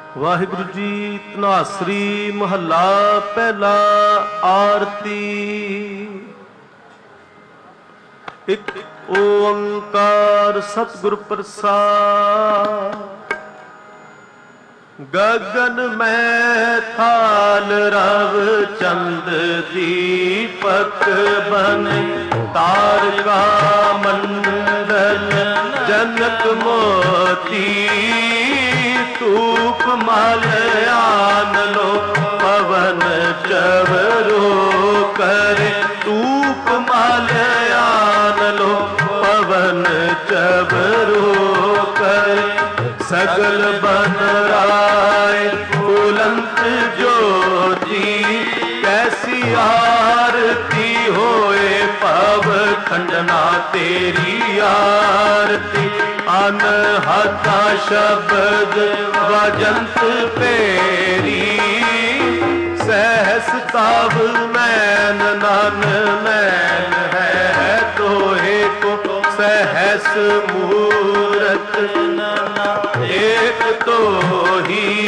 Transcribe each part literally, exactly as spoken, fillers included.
ਵਾਹਿਗੁਰੂ ਜੀ। ਧਨਾਸਰੀ ਮਹੱਲਾ ਪਹਿਲਾ। ਆਰਤੀ। ਇੱਕ ਓੰਕਾਰ ਸਤਿਗੁਰ ਪ੍ਰਸਾਦ। ਗਗਨ ਮੈਂ ਥਾਲ ਰਵ ਚੰਦ ਦੀਪਕ ਬਨ ਤਾਰਕਾ ਮੰਡਲ ਜਨਕ ਮੋਤੀ ਧੂਪ ਮਲ ਆਨ ਲੋ ਪਵਨ ਚਵਰੋ ਕਰੇ ਧੂਪ ਮਲ ਆਨ ਲੋ ਪਵਨ ਚਵਰੋ ਕਰੇ ਸਗਲ ਬਨ ਰਾਏ ਕੁਲੰਤ ਜੋਤੀ ਕੈਸੀ ਆਰਤੀ ਹੋਏ ਪਵ ਖੰਡਨਾ ਤੇਰੀ ਆਰਤੀ ਅਨਹਤਾ ਸ਼ਬਦ ਵਜੰਤ ਪੇਰੀ ਸਹਿਸ ਤਵ ਮੈਨ ਨਨ ਨੈਨ ਹੈ ਤੋਏ ਕੋ ਸਹਿਸ ਮੂਰਤ ਏਕ ਤੋਹੀ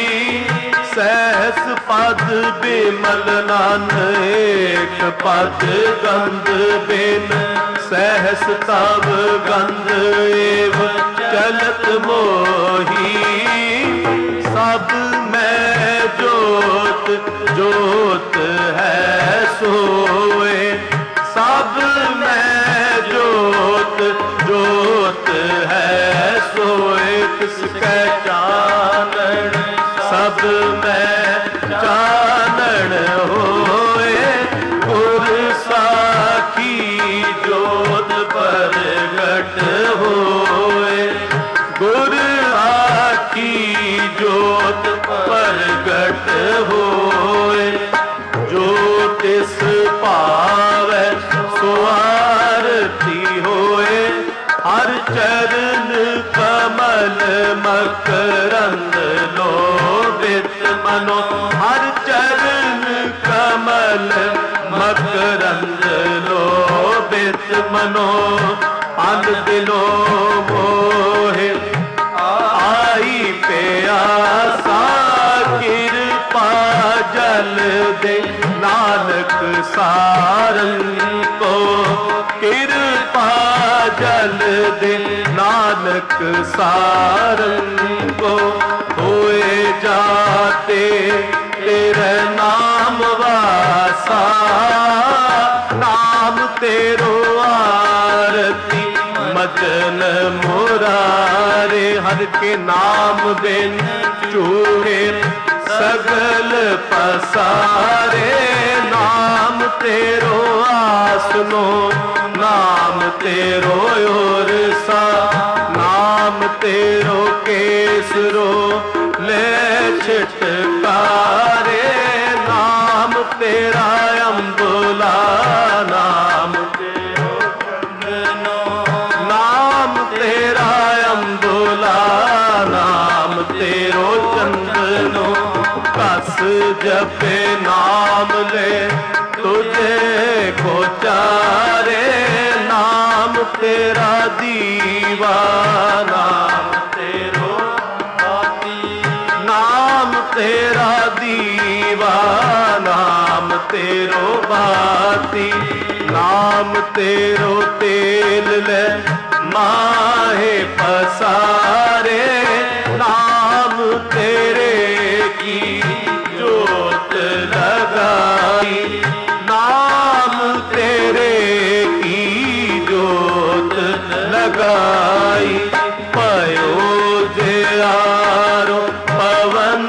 ਸਹਿਸ ਪਦ ਬਿਮਲ ਨਨ ਏਕ ਪਦ ਗੰਧ ਬਿਨ ਸਹਿਸ ਤਵ ਗੰਧ ਏਵ ਚਲਤ ਮੋਹੀ ਸਭ ਮੈਂ ਜੋਤ ਜੋਤ ਹੈ ਸੋਏ ਸਭ ਮੈਂ ਜੋਤ ਜੋਤ ਹੈ ਸੋਏ ਤਿਸ ਕੈ ਚਾਨਣ ਸਭ ਮੈਂ ਚਾਨਣ ਹੋਏ ਗੁਰ ਸਾਖੀ ਜੋਤ ਪ੍ਰਗਟ ਹੋਏ ਗੁਰ ਆਖੀ ਜੋਤ ਪ੍ਰਗਟ ਹੋਏ ਜੋ ਤਿਸ ਭਾਵੈ ਸੋ ਆਰਤੀ ਹੋਏ ਹਰ ਚਰਨ ਕਮਲ ਮਕਰੰਦ ਲੋਭਿਤ ਮਨੋ ਹਰ ਚਰਨ ਕਮਲ ਮਕਰੰਦ ਲੋਭਿਤ ਮਨੋ ਅੰਧ ਦਿਲੋ ਮੋਹਿ ਆਈ ਪਿਆਸਾ ਕਿਰਪਾ ਜਲ ਦੇ ਨਾਨਕ ਸਾਰੰ ਕੋ ਕਿਰਪਾ ਜਲ ਦੇ ਨਾਨਕ ਸਾਰੰ ਕੋ ਹੋਏ ਜਾਤੇ ਤੇਰੇ ਨਾਮ ਵਾਸਾ ਨਾਮ ਤੇਰੋ ਆਰਤੀ ਮਦਨ ਮੁਰਾਰੇ ਹਰ ਕੇ ਨਾਮ ਬਿਨ ਚੂਰੇ ਸਗਲ ਪਸਾਰੇ ਨਾਮ ਤੇਰੋ ਆਸਨੋ ਨਾਮ ਤੇਰੋ ਉਰਸਾ ਨਾਮ ਤੇਰੋ ਕੇਸਰੋ ਲੈ ਛਟਕਾਰੇ ਨਾਮ ਤੇਰਾ ਅੰਬੁਲਾ ਨਾਮ ਤੇਰੋ ਕੰਗਨੋ ਨਾਮ ਤੇਰਾ ਅੰਬੁਲਾ ਨਾਮ ਤੇਰੋ ਚੰਦਨੋ ਕਸ ਜਪੇ ਨਾਮ ਲੈ ਤੁਝੇ ਕੋ ਚਾਰੇ ਨਾਮ ਤੇਰਾ ਦੀਵਾ ਨਾਮ ਤੇਰੋ ਬਾਤੀ ਨਾਮ ਤੇਰਾ ਦੀਵਾ ਨਾਮ ਤੇਰੋ ਬਾਤੀ ਨਾਮ ਤੇਰੋ ਤੇਲ ਲੈ ਮਾਹੇ ਪਸਾਰੇ ਨਾਮ ਤੇਰੇ ਕੀ ਜੋਤ ਲਗਾਈ ਨਾਮ ਤੇਰੇ ਕੀ ਜੋਤ ਲਗਾਈ ਪਇਓ ਜਿਆਰੋ ਪਵਨ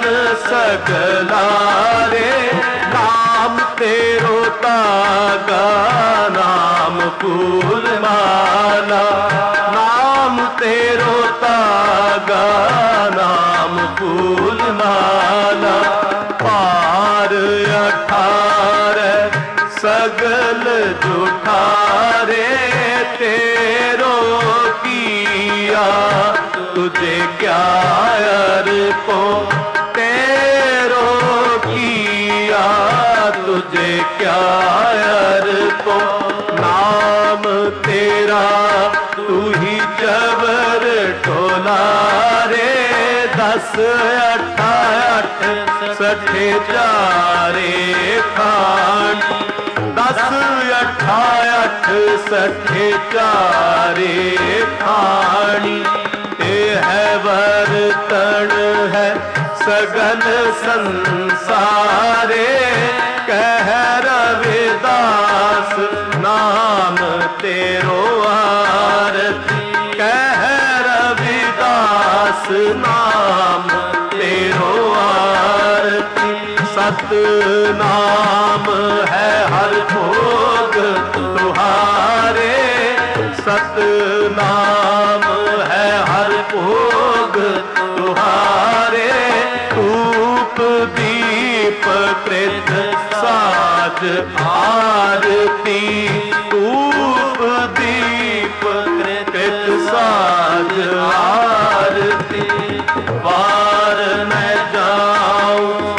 ਸਗਲਾਰੇ ਨਾਮ ਤੇਰੋ ਤਾਗਾ ਨਾਮ ਫੂਲ ਮਾਲਾ ਨਾਮ ਤੇਰੋ ਤਾਗਾ ਨਾਮ ਫੂਲ ਮਾਲਾ ਪਾਰ ਅਠਾਰ ਸਗਲ ਜੁਠਾਰੇ ਤੇਰੋ ਕੀਆ ਤੁਝੇ ਕਿਆ ਅਰਪੋ ਤੇਰੋ ਕੀਆ ਤੁਝੇ ਕਿਆ ਅਰਪੋ ਨਾਮ ਤੇਰਾ ਤੂ ਹੀ ਜਬਰ ਢੋਲਾ ਰੇ ਦਸ दस अठा अठ सठे चारे खानी, दस अठा अठ सठे चारे खानी। ये है वर्तन है सगल संसारे, कह रविदास नाम तेरो आरती, कह रविदास नाम तेरो आरती। सत नाम है हर भोग तुहारे, सत नाम है हर भोग तुहारे। धूप दीप कृत साज आरती, धूप दीप कृत साज आरती। वार मैं जाऊं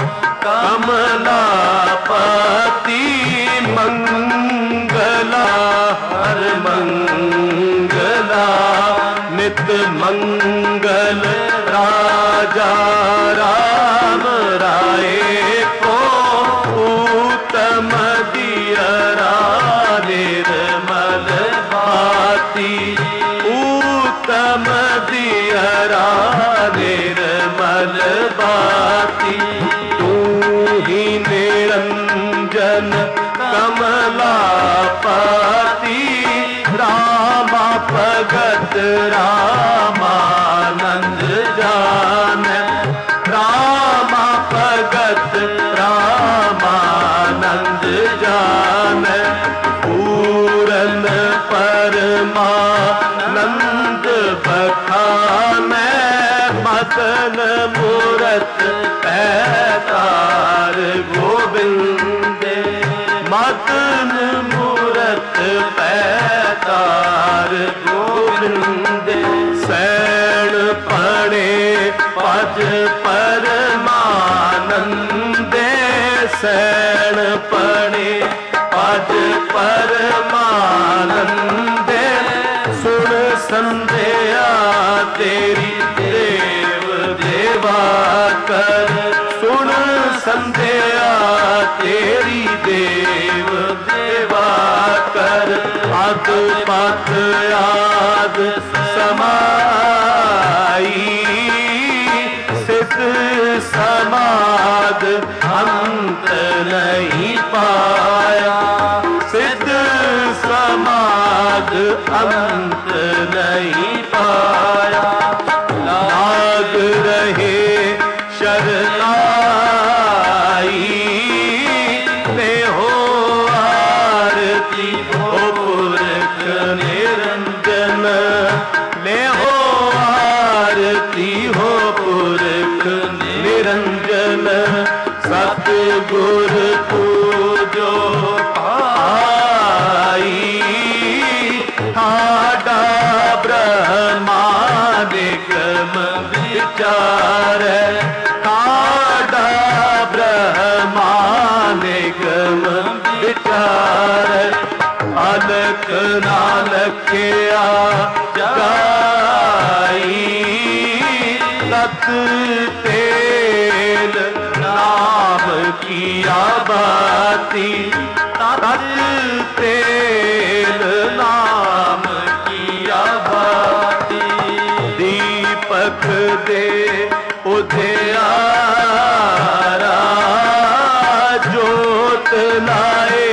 कमलापति, मंगला हर मंगला, नित मंगल राजा राम राय को। उत्तम दियरा निर्मल भांति, उत्तम दियरा निर्मल भांति। तू ही निरंजन कमलापति, रामा भगत रामानंद जान, रामा भगत रामानंद जान। पूरन परमानंद बखान, मदन मूरत पैतार गोविंद, मदन मूरत पैतार गोविंद। सैण पड़े पज परमानंदे, सैण पड़े पज परमानंदे। सुन संध्या तेरी देव देवा कर, सुन संध्या तेरी देव देवा कर। अद पथ आद समाई, सिद्ध समाद अंत नहीं पाया, सिद्ध समाद अंत नहीं पाया। लाग रहे शरणाई, ले हो आरती हो पुरख निरंजन, ले हो आरती हो पुरख निरंजन। सतगुर पूजो पाई, ठाडा ब्रह्मादिकम विचार, ठाडा ब्रह्मादिकम विचार। अलख नालख्या जाई, तत तेल नाम किया बाती, तत तेल नाम किया बाती। दीपक दे उधियारा, जोत लाए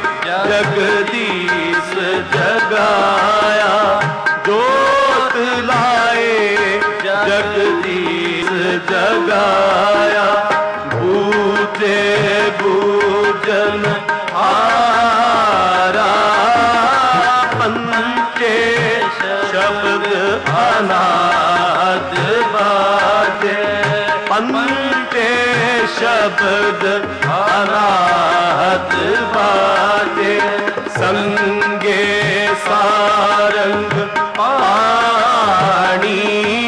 जगदीश जगाया, जोत लाए जगदीश जगाया। बूझे बूझन हारा, पंचे शब्द अनाद बाजे, पंचे शब्द अनाद बाजे। संगे सारंग पाणी,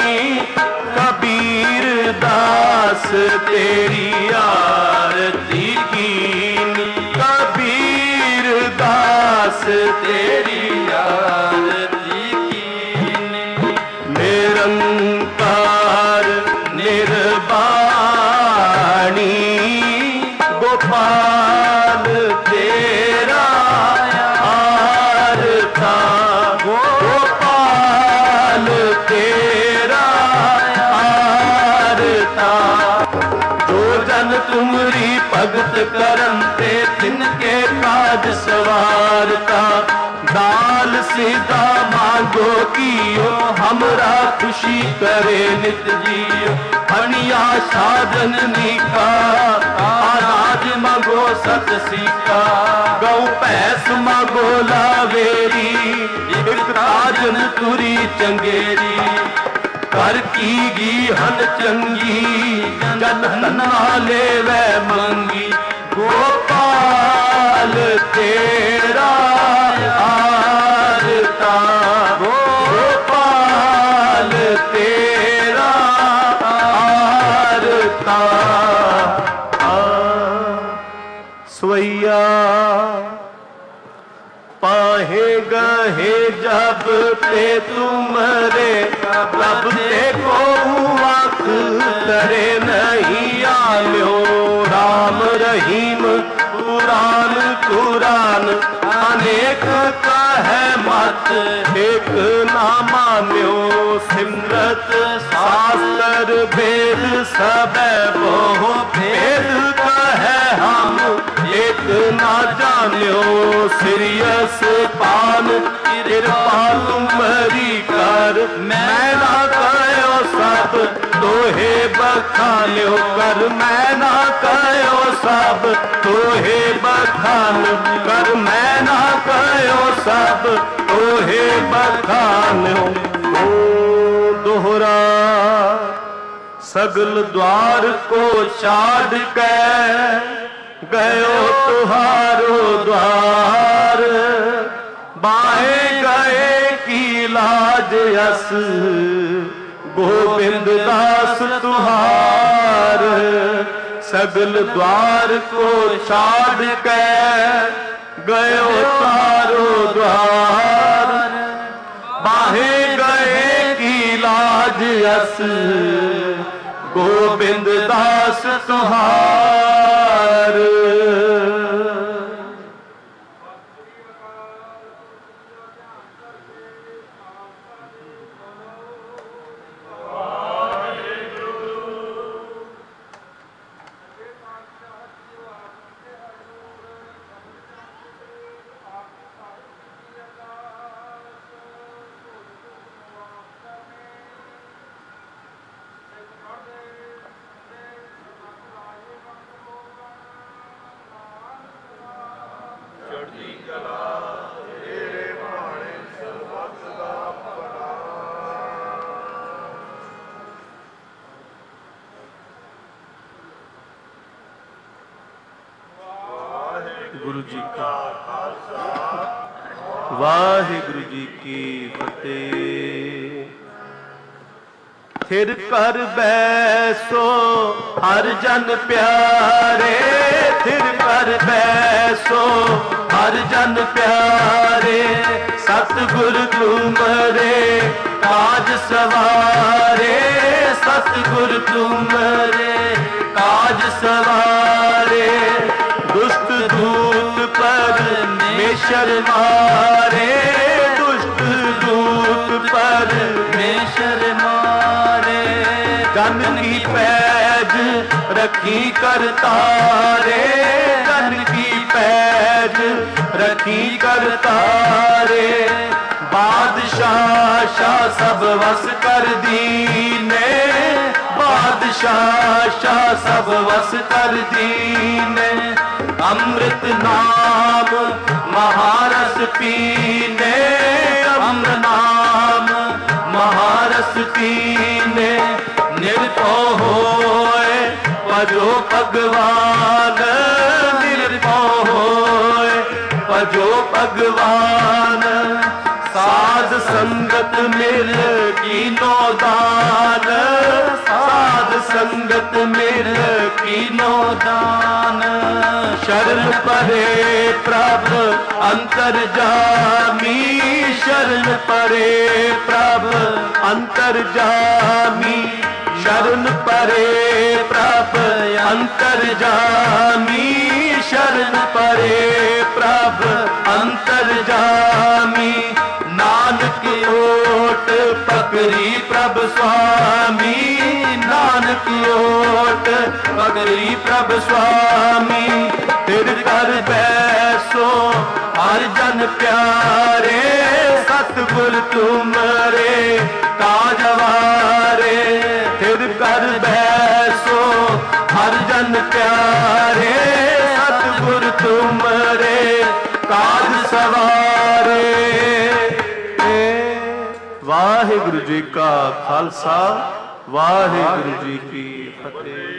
कबीर दास तेरी आरती कीनी, कबीर दास तेरी आरती कीनी। निरंकार निर भगत करन ते तिनके काज सवारता। दाल सीधा मांगो कियो हमरा खुशी करे नित जियो। हनिया साधन नीका अनाज मांगो सत सीका। गौ भैंस मांगो लावेरी एक ताजन तुरी चंगेरी। कर की गी हन चंगी जन धना लेवै मंगी। गोपाल तेरा आरता गोपाल तेरा आरता। स्वैया पाहे गहे जब ते तुमरे लब ते को आख करे नहीं आल्यो। राम रहीम पुराण कुरान अनेक कहे मत एक ना मान्यो। सिमरत शास्त्र वेद सब बहु भेद कहे हम एक ना जान्यो। सिरियस पान कृपा तुमरी कर मैं ना कहो सब तोहे बखान्यो। कर मैं ना कहो सब तोहे बखान कर मैं ना कहो सब तोहे बखान्यो। ओ दोहरा सगल द्वार को छाड़ के गयो तुहारो द्वार। बाहे गए की लाज यस गोविंद दास तुहार। सगल द्वार को छाड़ के गयो तुहारो द्वार। बाहे गए की लाज यस गोविंद दास तुहार। गुरु जी का वाहिगुरु जी की फतेह। थिर कर बैसो हर जन प्यारे। थिर कर बैसो हर जन प्यारे। सतगुर तुमरे काज सवारे। सतगुर तुमरे काज सवारे। दुष्ट दूत परमेश्वर मारे। दुष्ट दूत परमेश्वर मारे। जन की पैज रखी कर तारे। जन की पैज रखी कर तारे। बादशाह शाह सब वस कर दीने। बादशाह शाह सब वस कर दीने। अमृत नाम महारस पीने। अमृत नाम महारस पीने। निर्भो होए भजो भगवान। निर्भो होए भजो भगवान। साध संगत मिल कीनो दान। साध संगत मिल कीनो दान। शरण परे प्रभ अंतर जामी। शरण परे प्रभ अंतर जामी। शरण परे प्रभ अंतर जामी। शरण परे प्रभ अंतर जामी। नानक ओट ओट पकड़ी प्रभ स्वामी, नानक ओट पकड़ी प्रभ स्वामी। फिर कर बैसो हर जन प्यारे, सतगुर तुमरे काज वारे। फिर कर बैसो हर जन प्यारे, सतगुर तुमरे काज सवारे। वाहिगुरु जी का खालसा, वाहिगुरु जी की फतेह।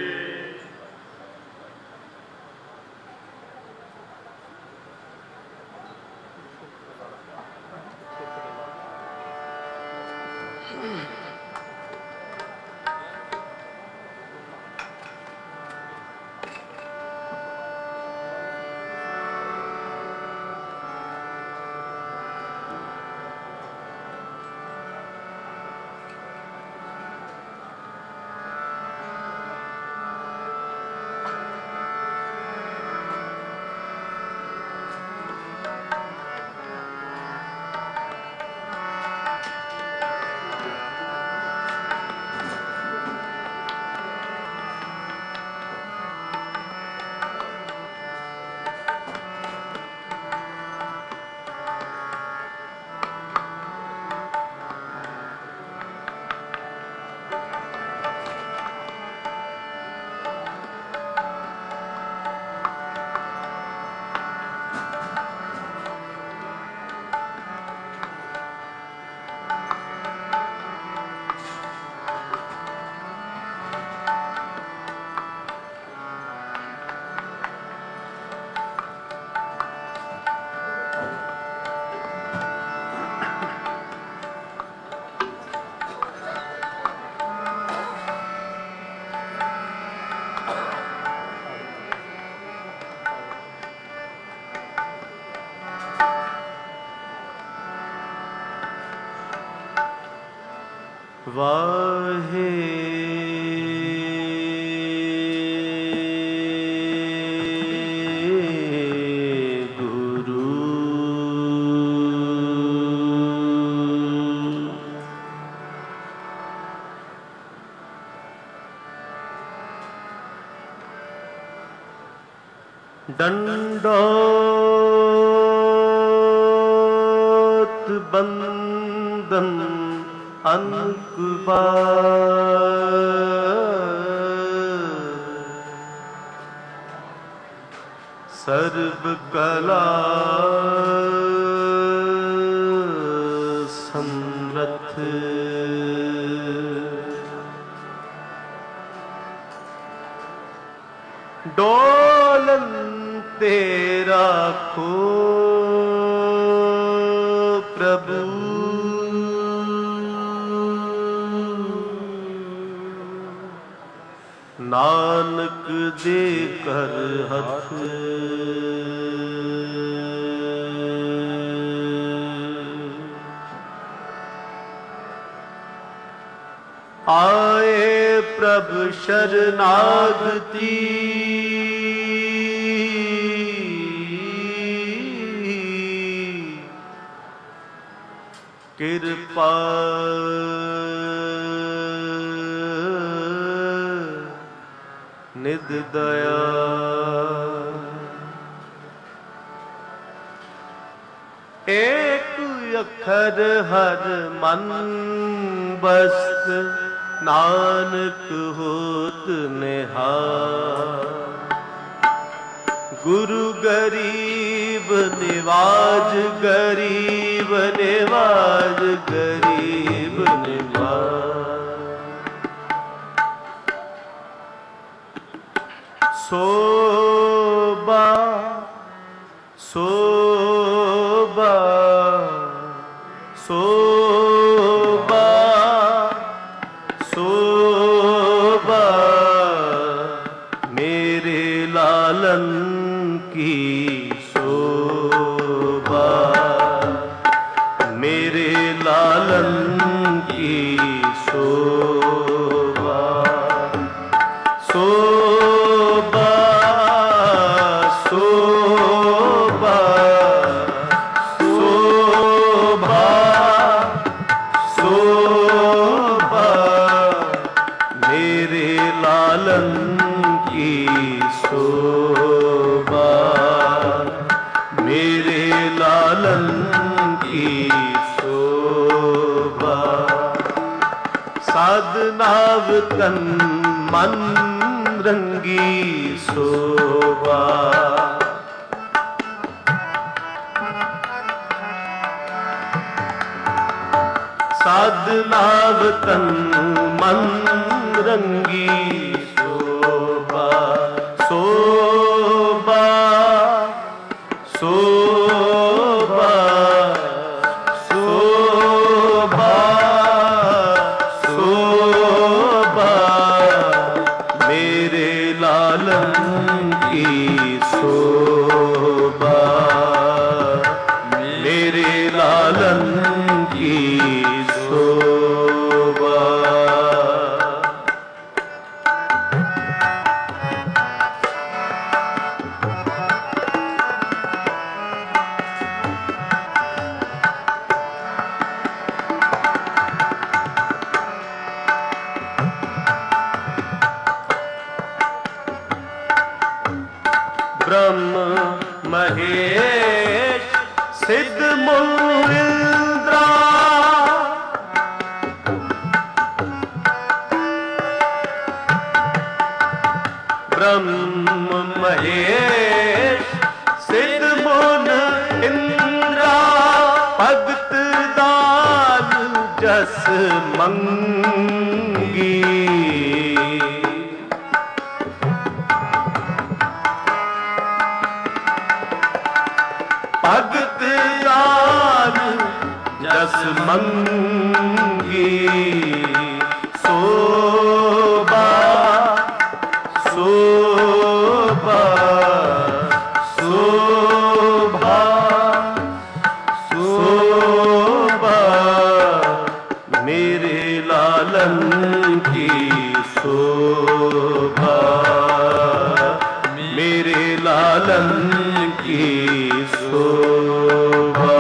वाहे गुरु दंडोत बंदन सर्व कला समरथ डोलन तेरा खो प्रभु नानक दे कर हथ आए प्रभु शरणागति कृपा निध दया एक अखर हर मन बस नानक होत निहार गुरु गरीब निवाज गरीब निवाज गरीब निवाज सोबा सोबा सोबा सोबा मेरे लालन की शोभा मेरे लालन की शोभा शोभा शोभा शोभा लालन की शोभा, मेरे लालन की शोभा। साधनाव तन मन रंगी शोभा, साधनाव तन मन रंगी शोभा। शोभा शोभा शोभा शोभा, मेरे लालन की शोभा, मेरे लालन की शोभा। ब्रह्म महेश सिद्ध मूलद्रा, ब्रह्म महेश सिद्ध मूल इंद्रा। भगत दान जस मंगी, भगत दान जस मंगी। शोभा शोभा शोभा शोभा, मेरे लालन की शोभा, मेरे लालन की शोभा।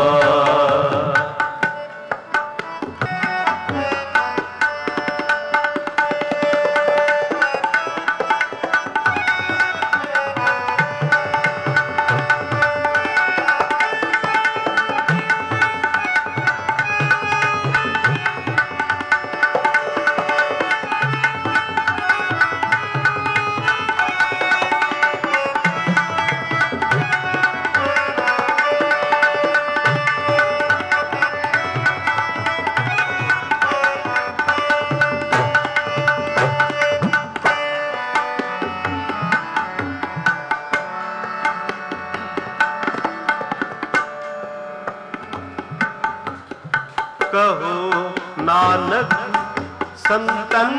कहो नानक संतन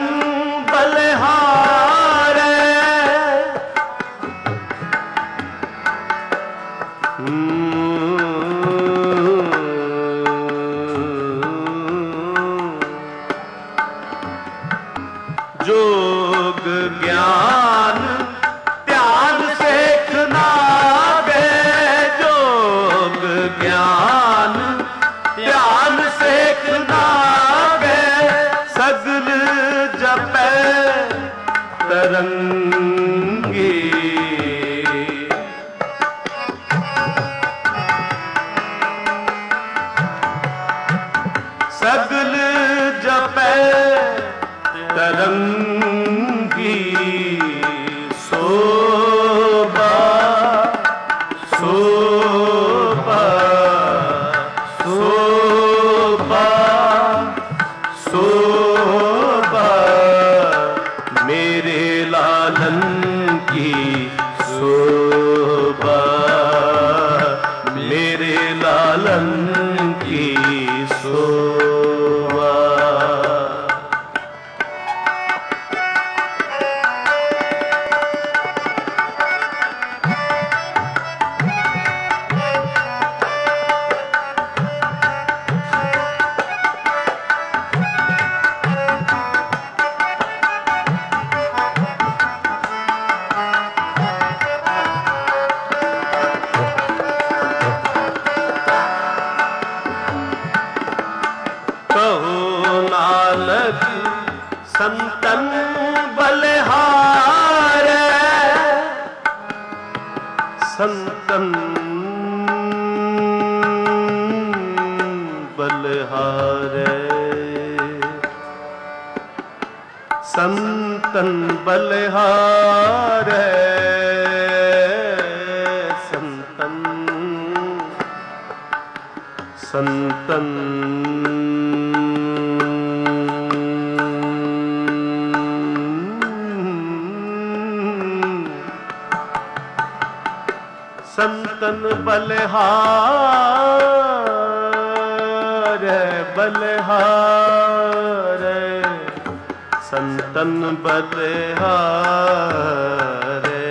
बलिहारे, जोग ज्ञान ध्यान सेखना गे। जोग ज्ञान ध्यान सेखना गे, सगल जपै तरंगी। सगल जपै तरंगी। शोभा शोभा शोभा शोभा, मेरे लालन की शोभा, मेरे लालन की शोभा। कहो नानक संतन बलिहारे, संतन बलिहारे संतन बलिहारे संतन संतन संतन बलिहारे बलिहारे संतन बलिहारे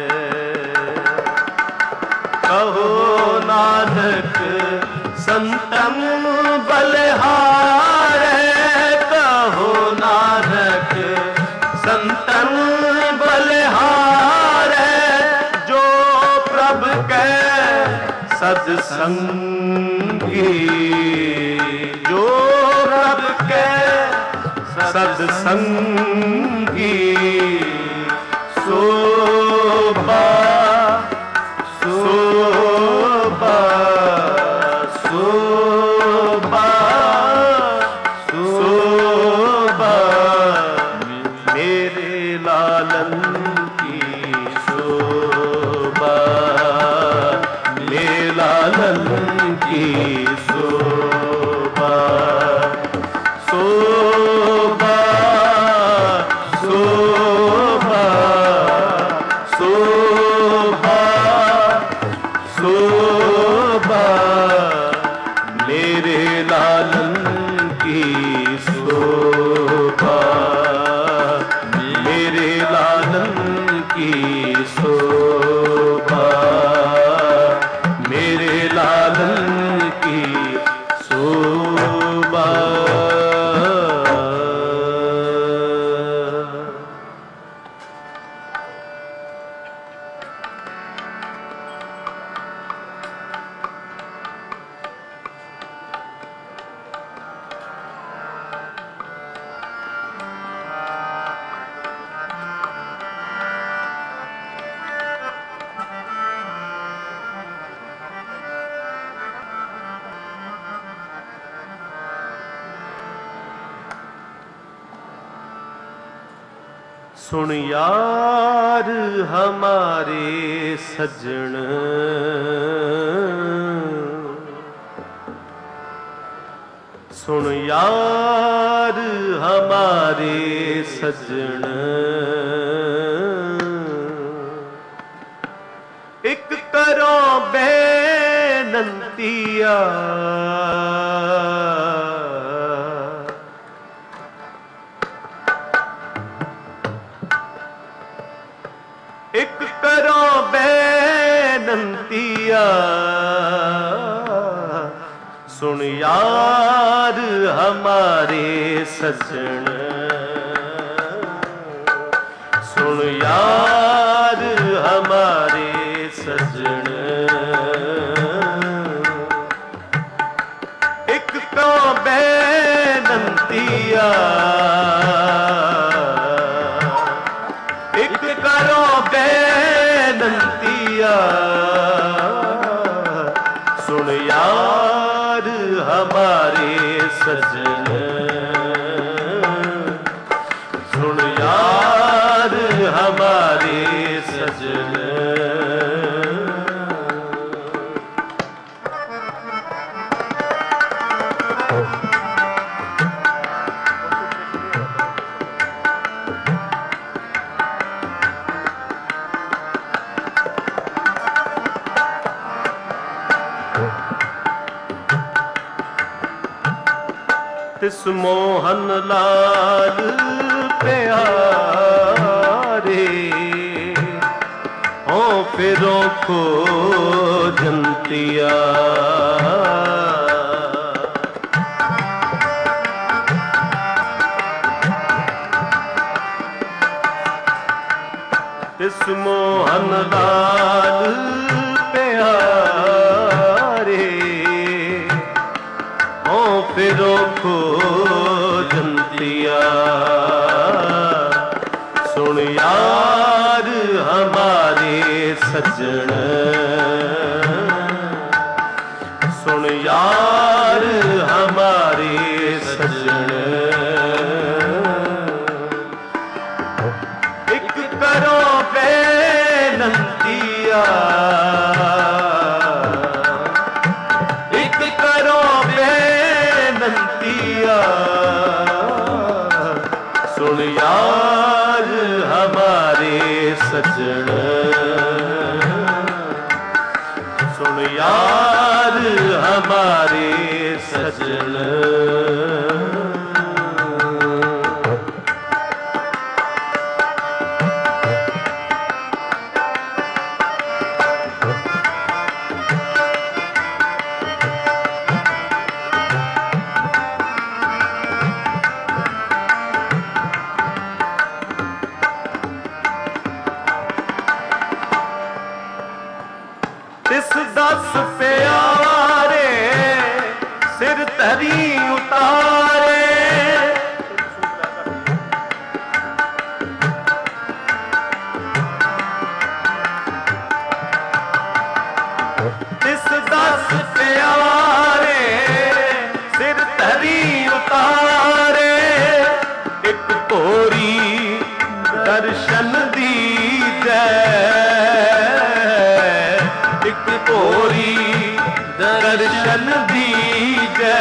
कहो नानक संतन बलिहारे कहो नानक संतन बलिहारे जो प्रभु के सत्संगी जो प्रभु के सत्संगी शोभा शोभा शोभा शोभा मेरे लालन की शोभा मेरे लालन की शोभा शोभा शोभा शोभा शोभा मेरे लालन की शोभा मेरे लालन की शोभा मेरे लालन की शोभा। सुन यार हमारे सजन सुन यार हमारे सजन एक करो बेनंतिया एक करो बेनंतिया सुन यार हमारे सजन सुन यार हमारे सजन एक तो बेनंतिया एक करो बेनंतिया सुन यार हमारे सजन सुन यार हमारे सजन तिस मोहन लाल प्यारे हो फिरों को जनतिया तिस मोहन लाल प्यारे हो फिरों को जनतिया सुन यार हमारे सजन नंतिया एक करो बेनंतिया सुन यार हमारे सजन सुन यार हमारे सजन तिस दस प्यारे सिर धरी उतारे तिस दस प्यारे सिर धरी उतारे एक भोरी दर्शन दीजै एक भोरी दर्शन दीजै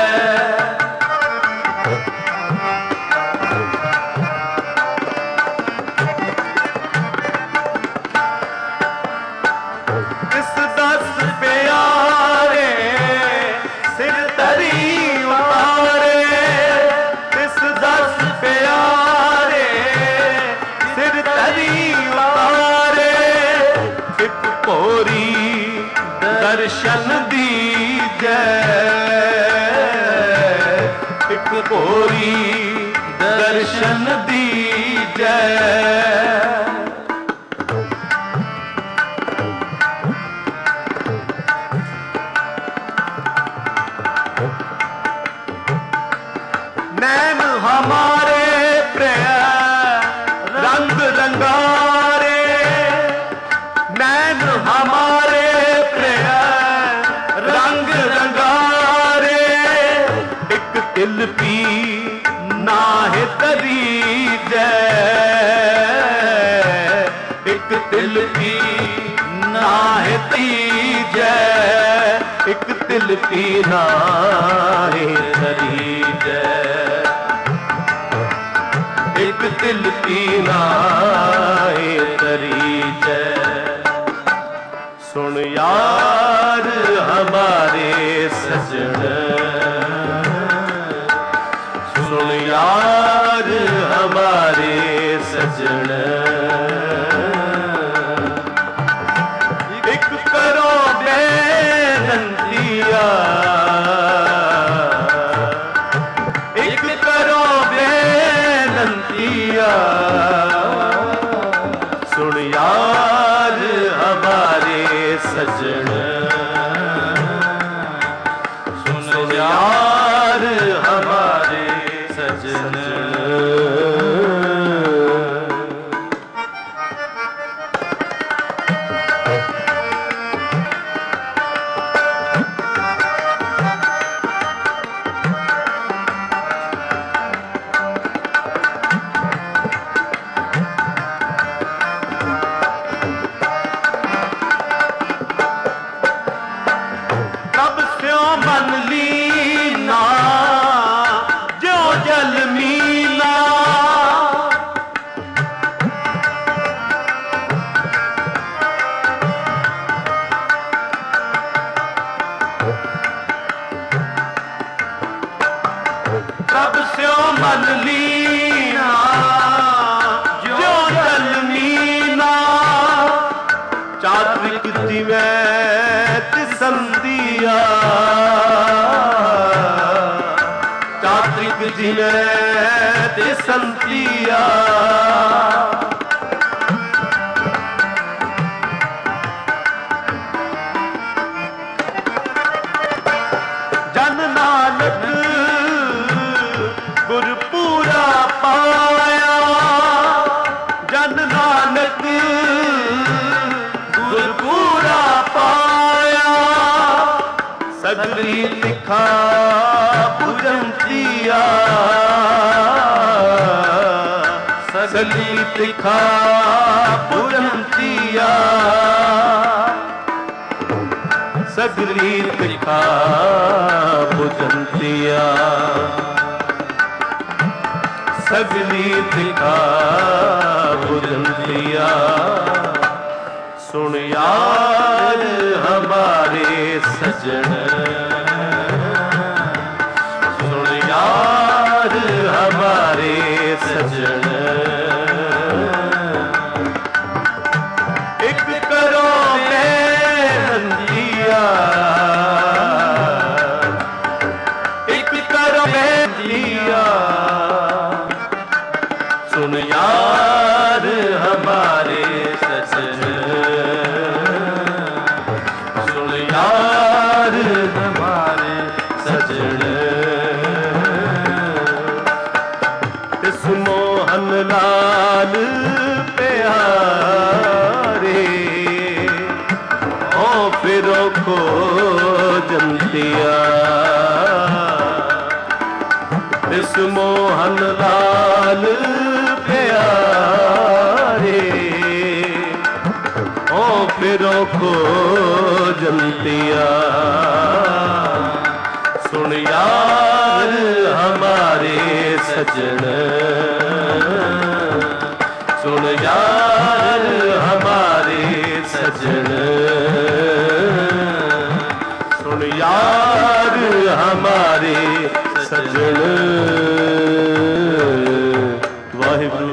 तिस दस प्यारे सिर धरी उतारे तिस दस प्यारे सिर धरी उतारे एक भोरी दर्शन दीजै एक भोरी दर्शन दीजै नैन हमारे प्रिय रंग रंगारे नैन हमारे प्रिय रंग रंगारे एक तिल पी नाहे तरीजै एक तिल पी नाहे तीजै एक तिल पी नाहे तरीजै एक तिल पी नाहे तरीजै सुन यार हमारे सजन सुन यार हमारे सजन एक करो बेनंतिया एक करो बेनंतिया सुन यार हमारे सजन सुन यार हमारे सजन तब स्यों मन लीना जो जल मीना तब स्यों मन लीना जो जल मीना चात्विक दिवै संदिया चात्रिक दिवै संदिया जन नानक गुरपूरा पाया जन नानक गुरपूरा पाया सगली लिखा पूजंतिया सगली लिखा पूजंतिया सगली तिखा बुझंतिया सगली तिखा बुझंतिया सुन यार हमारे सजन सुन यार हमारे सजन एक करो मेहंदिया एक करो मेहंदिया सुन यार हमारे सजन सुन यार हमारे सजन इस मोहन लाल प्यारे ओ फिरो को जंतिया इस मोहन लाल प्यारे ओ फिरो को जंतिया सुन यार हमारे सजन सुन यार हमारे सजन सुन यार हमारे सजन वाहिगुरु।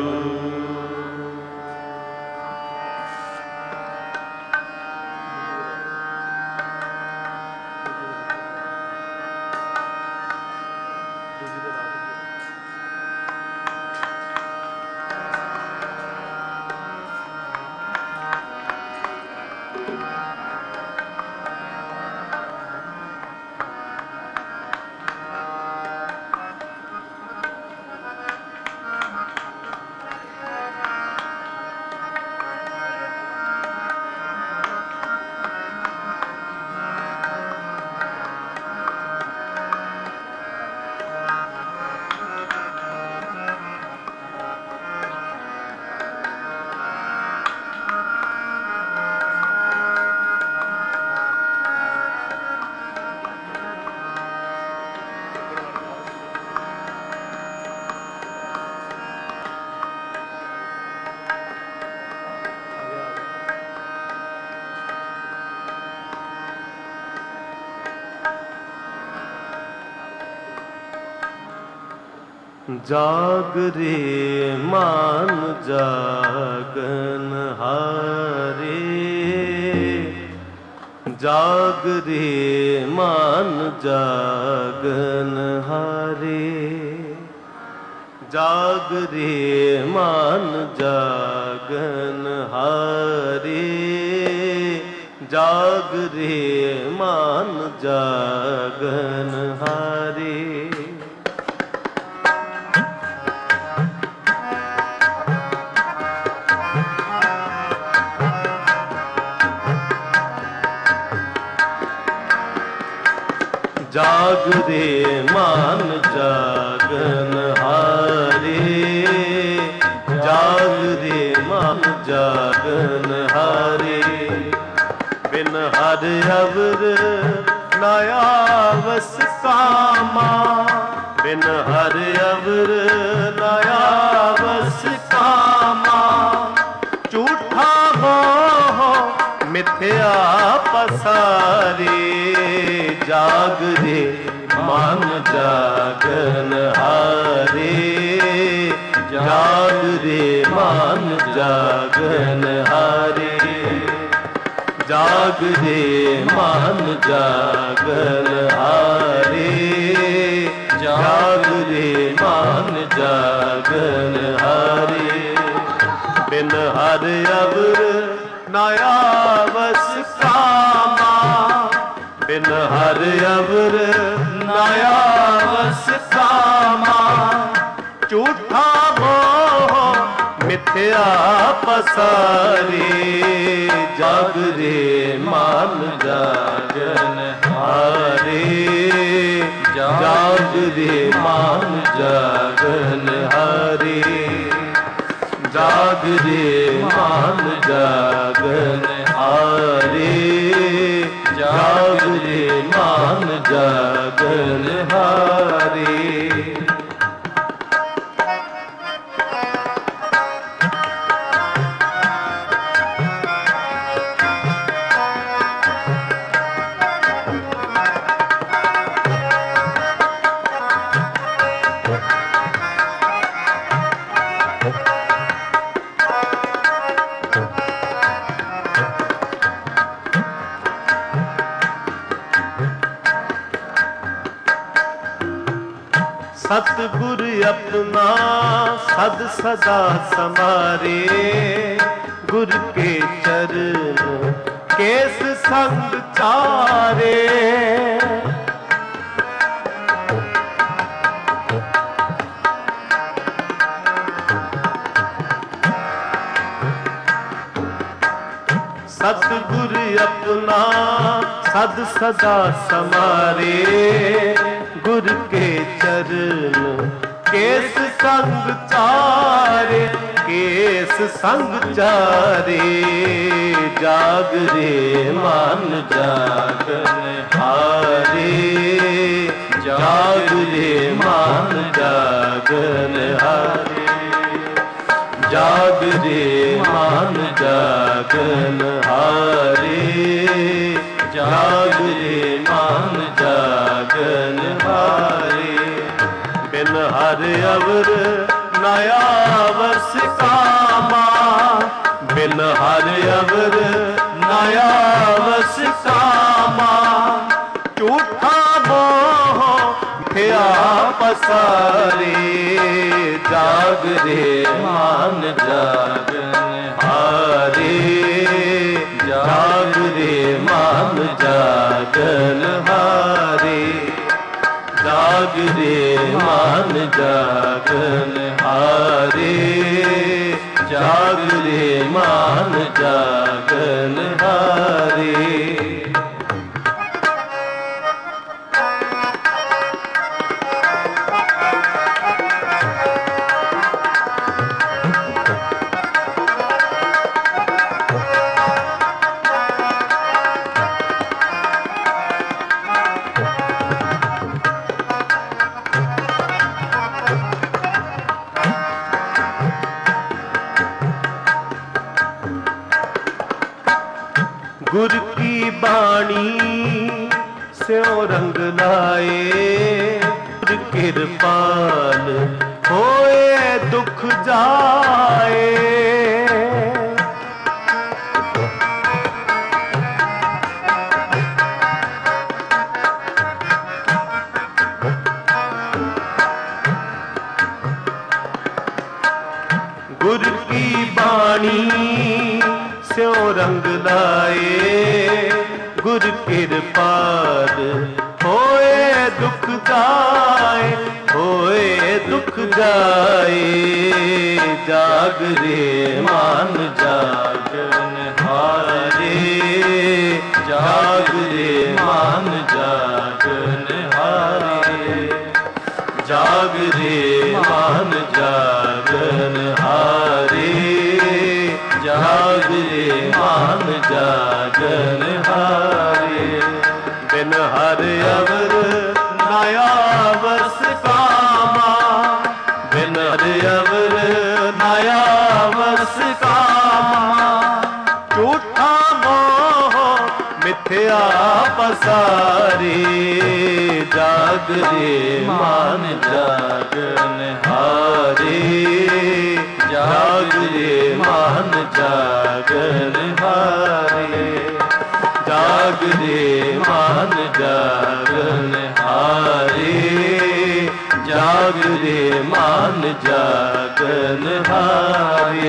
जाग रे मान जागन हारे जाग रे मान जागन हारे जाग रे मान जागन हारे जाग रे मान जागन हारे जाग रे मान जागन हारे जाग रे मान जागन हारे बिन हर अवर नया वस कामा बिन हर अवर नया वस कामा झूठा मोह मिथ्या पसारे जाग रे मान जागन हारे जाग रे मान जागन हारे जाग रे मान जागन हारे जाग रे मान जागन हारे बिन हर अवर नया वस कामा बिन हर अवर नया वस कामा झूठा मोह मिथ्या पसारे जाग रे मान जागन हारे जाग रे मान जागन हारे जाग रे मान जागन हारे जाग सतगुर अपना सद सदा समारे, गुर के चरण केस संग चारे। सतगुर अपना सद सदा समारे, गुर के चरण केस संग चारे। केस संग चारे जाग रे मन जागन हारे, जाग रे मन जागन हारे, जाग रे मन जागन हारे, जाग रे मन जागन हारे। बिन हर अवर नया वस कामा, बिन हर अवर नया वस कामा। झूठा मोह मिथ्या पसारे, जाग रे मन जागन हारे, जाग रे मन जागन हारे, जाग रे मन जागन हारे, जाग रे मन जागन हारे। गुर की बाणी स्यों रंग लाए, गुर कृपाल होए दुख जाए। गुर की बाणी स्यों रंग लाए, गुर कृपाल होए दुख जाए, होए दुख जाए। जाग रे मन जागन हारे, जाग रे मन जागन हारे, जाग रे मन जागन हारे, जाग रे मन जागन हारे। बिन हर अवर नया वस कामा, बिन हर अवर नया वस कामा। झूठा मोह मिथ्या पसारे, जाग रे मन जागन हारे, जाग रे मन जागन हारे, जाग रे मन जागन हारे, जाग रे मन जागन हारे।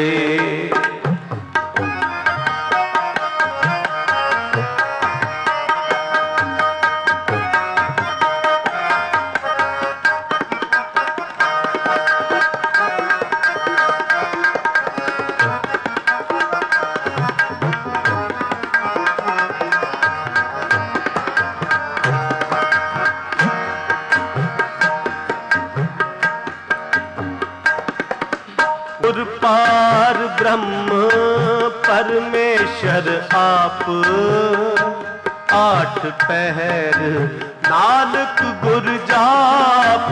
गुर पार ब्रह्म परमेश्वर आप, आठ पहर नानक गुर जाप।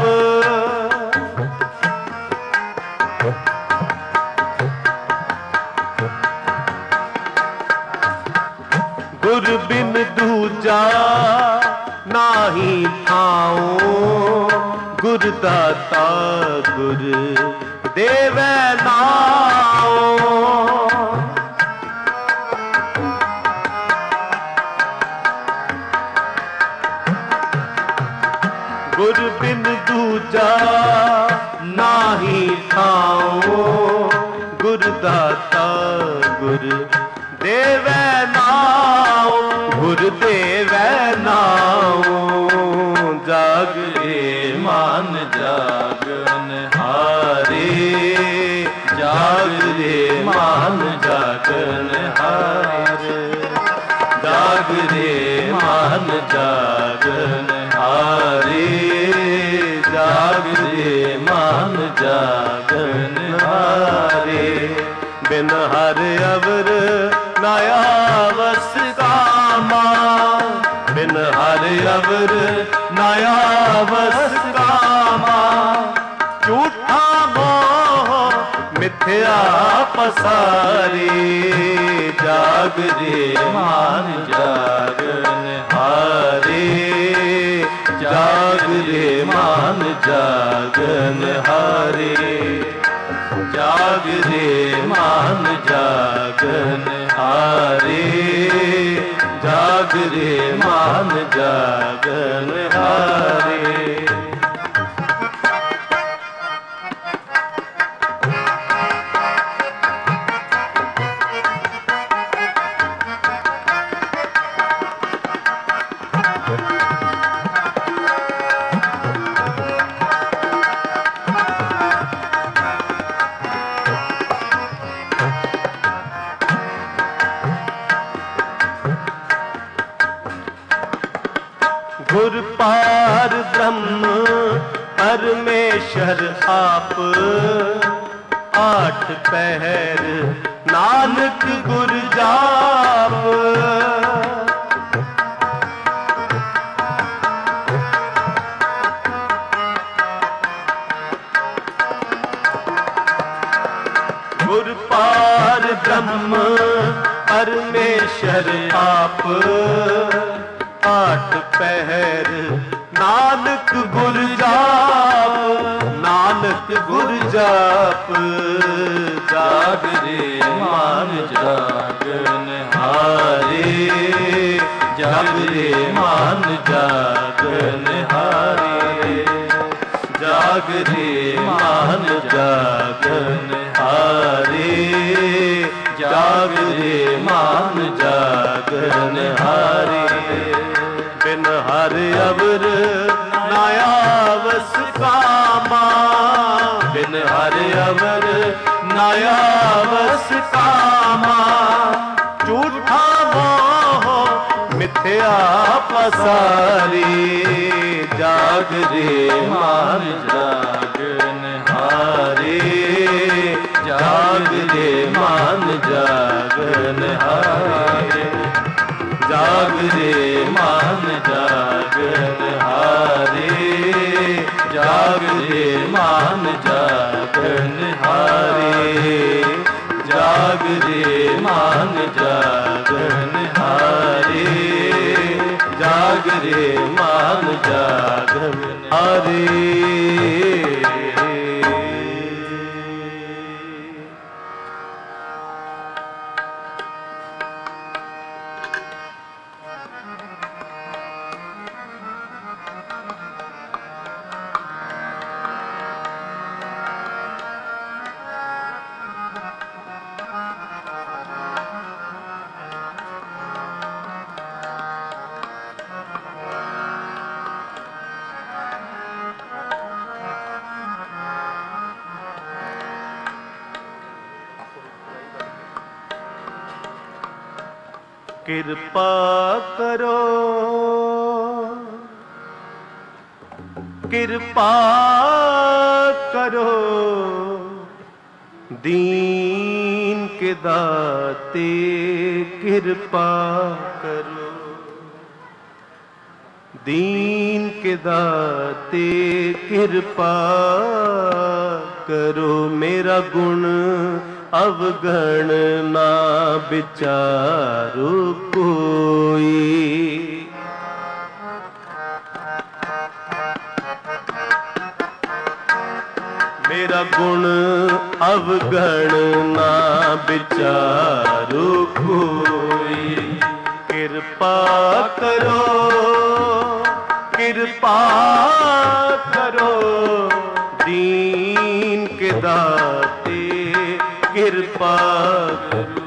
गुर बिन दूजा नाही ठाऊं, गुर दाता गुर देवै नाओ। गुर बिन दूजा नाही ठाओ, गुरदाता गुर देवै नाओ, गुर देवै नाओ। जाग रे मान जागन हारे, जाग रे मान जागन हारे, जाग रे मान जागन हारे, जाग रे मान जागन हारे। बिन हर अवर नया वस कामा, बिन हर अवर नया वस कामा। झूठा मोह मिथ्या पसारी, जाग रे मान जागन हारे, जाग रे मान जागन हारे, जाग रे मान जागन हारे, जाग रे मान जागन हारे। गुर पार ब्रह्म परमेश्वर आप, आठ पहर नानक गुर जाप। गुर पार ब्रह्म परमेश्वर आप, आठ पहर नानक गुर जाप, नानक गुर जाप। जाग रे मान जागन हारे, जाग रे मान जागन हारे, जाग रे मान जागन हारे, जाग रे मान जागन हारे। बिन हर अवर नया वस कामा, बिन हर अवर नया वस कामा। झूठा मोह मिथ्या पसारी, जाग रे मान जागन हारे, जाग रे मान जागन हारे, जाग रे मान जागन हारे, जाग रे मान जागन हारे, जाग रे मान जागन हारे, जाग रे मान जागन हारे। कृपा करो, कृपा करो, दीन के दाते कृपा करो, दीन के दाते कृपा करो। मेरा गुण अवगण ना विचारो कोई, मेरा गुण अवगण ना विचारो कोई। कृपा करो, कृपा कृपा करो।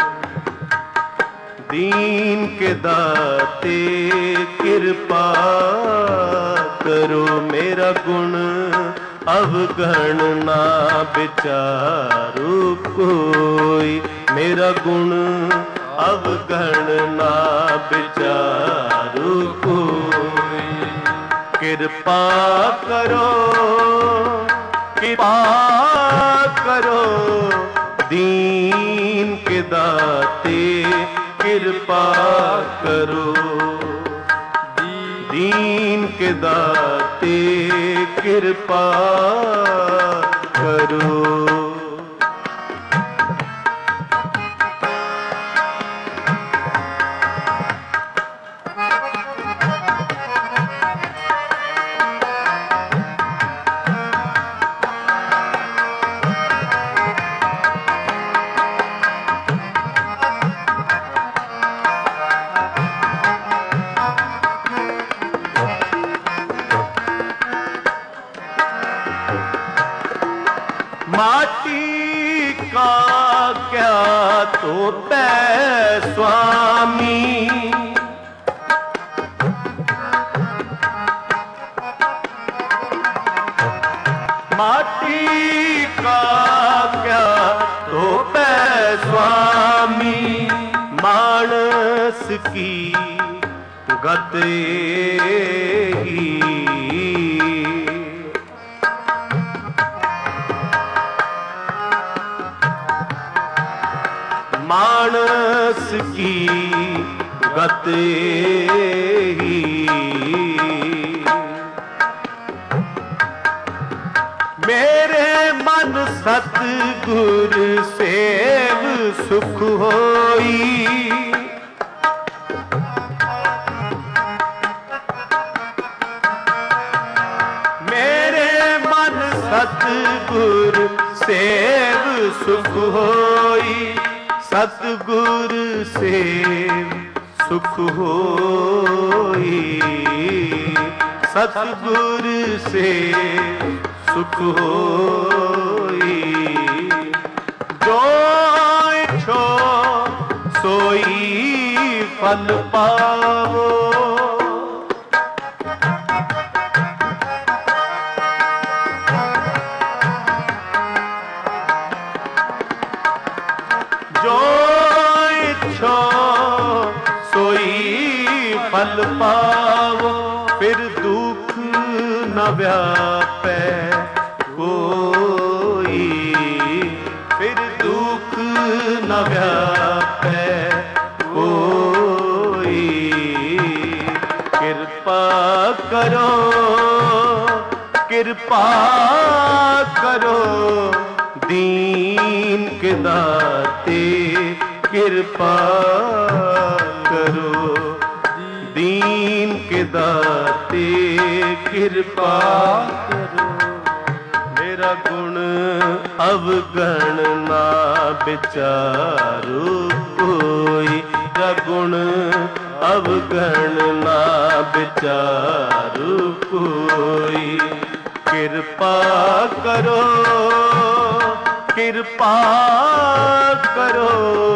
दीन के दाते कृपा करो। मेरा गुण अवगण ना विचारू कोई। मेरा गुण अवगण ना विचारू कोई। कृपा करो कृपा करो। दीन के दाते कृपा करो। दीन के दाते कृपा करो। माटी का क्या तो पै स्वामी। माटी का क्या तो पै स्वामी। मानस की गत ही। मानस की गत ही। मेरे मन सतगुर सेव सुख होई। मेरे मन सतगुर सेव सुख होई। सतगुर से सुख होई। सतगुर से सुख होई। जो इच्छो सोई फल पावो। फल पावो। फिर दुख न व्यापे कोई। फिर दुख न व्यापे कोई। कृपा करो कृपा करो। दीन के दाते कृपा करो। दीन के दाते कृपा करो। मेरा गुण अवगण ना विचारू कोई। मेरा गुण अवगण ना विचारू कोई। कृपा करो कृपा करो।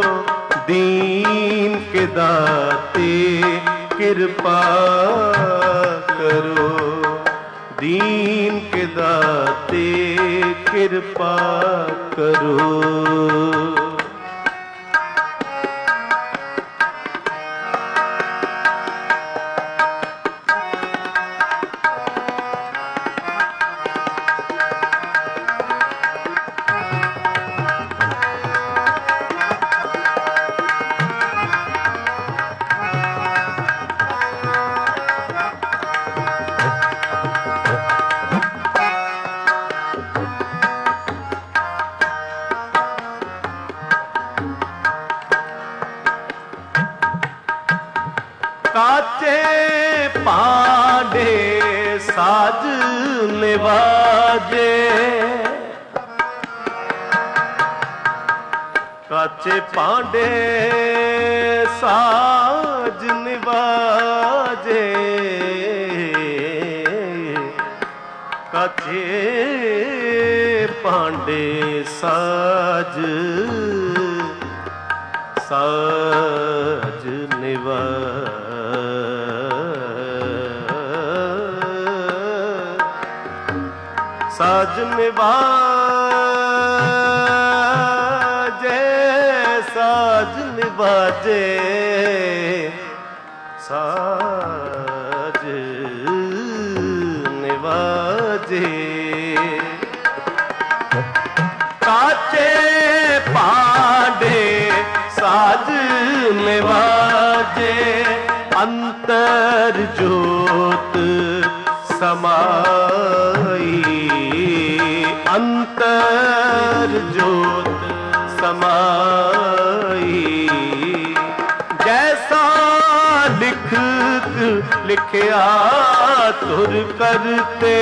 दीन के दाते कृपा करो। दीन के दाते कृपा करो। काचे पांडे साज निवाजे। काचे पांडे साज निवाजे। काचे पांडे साज साज निवाज साज निवाजे साज निवाजे साज निवाजे काचे पांडे साज निवाजे अंतर ज्योत समाई अंतर ज्योत समाई जैसा लिखत लिखया तुर करते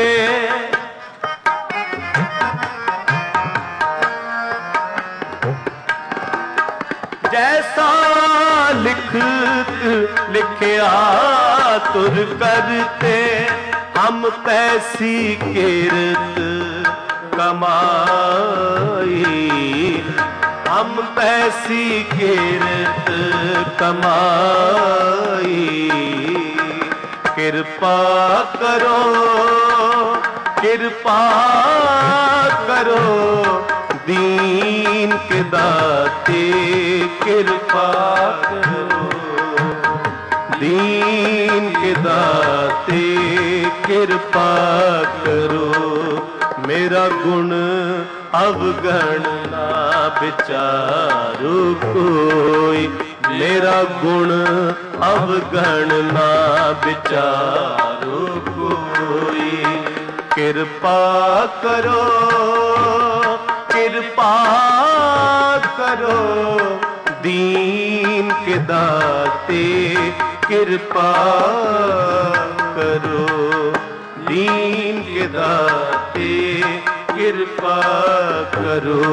जैसा लिखत लिखया तुर करते हम तैसी किरत कमाई हम तैसी किरत कमाई कृपा करो कृपा करो दीन के दाते कृपा करो दीन के दाते कृपा करो मेरा गुण अवगण ना विचारो कोई मेरा गुण अवगण ना विचारो कोई कृपा करो कृपा करो दीन के दाते कृपा करो दीन के दाते कृपा करो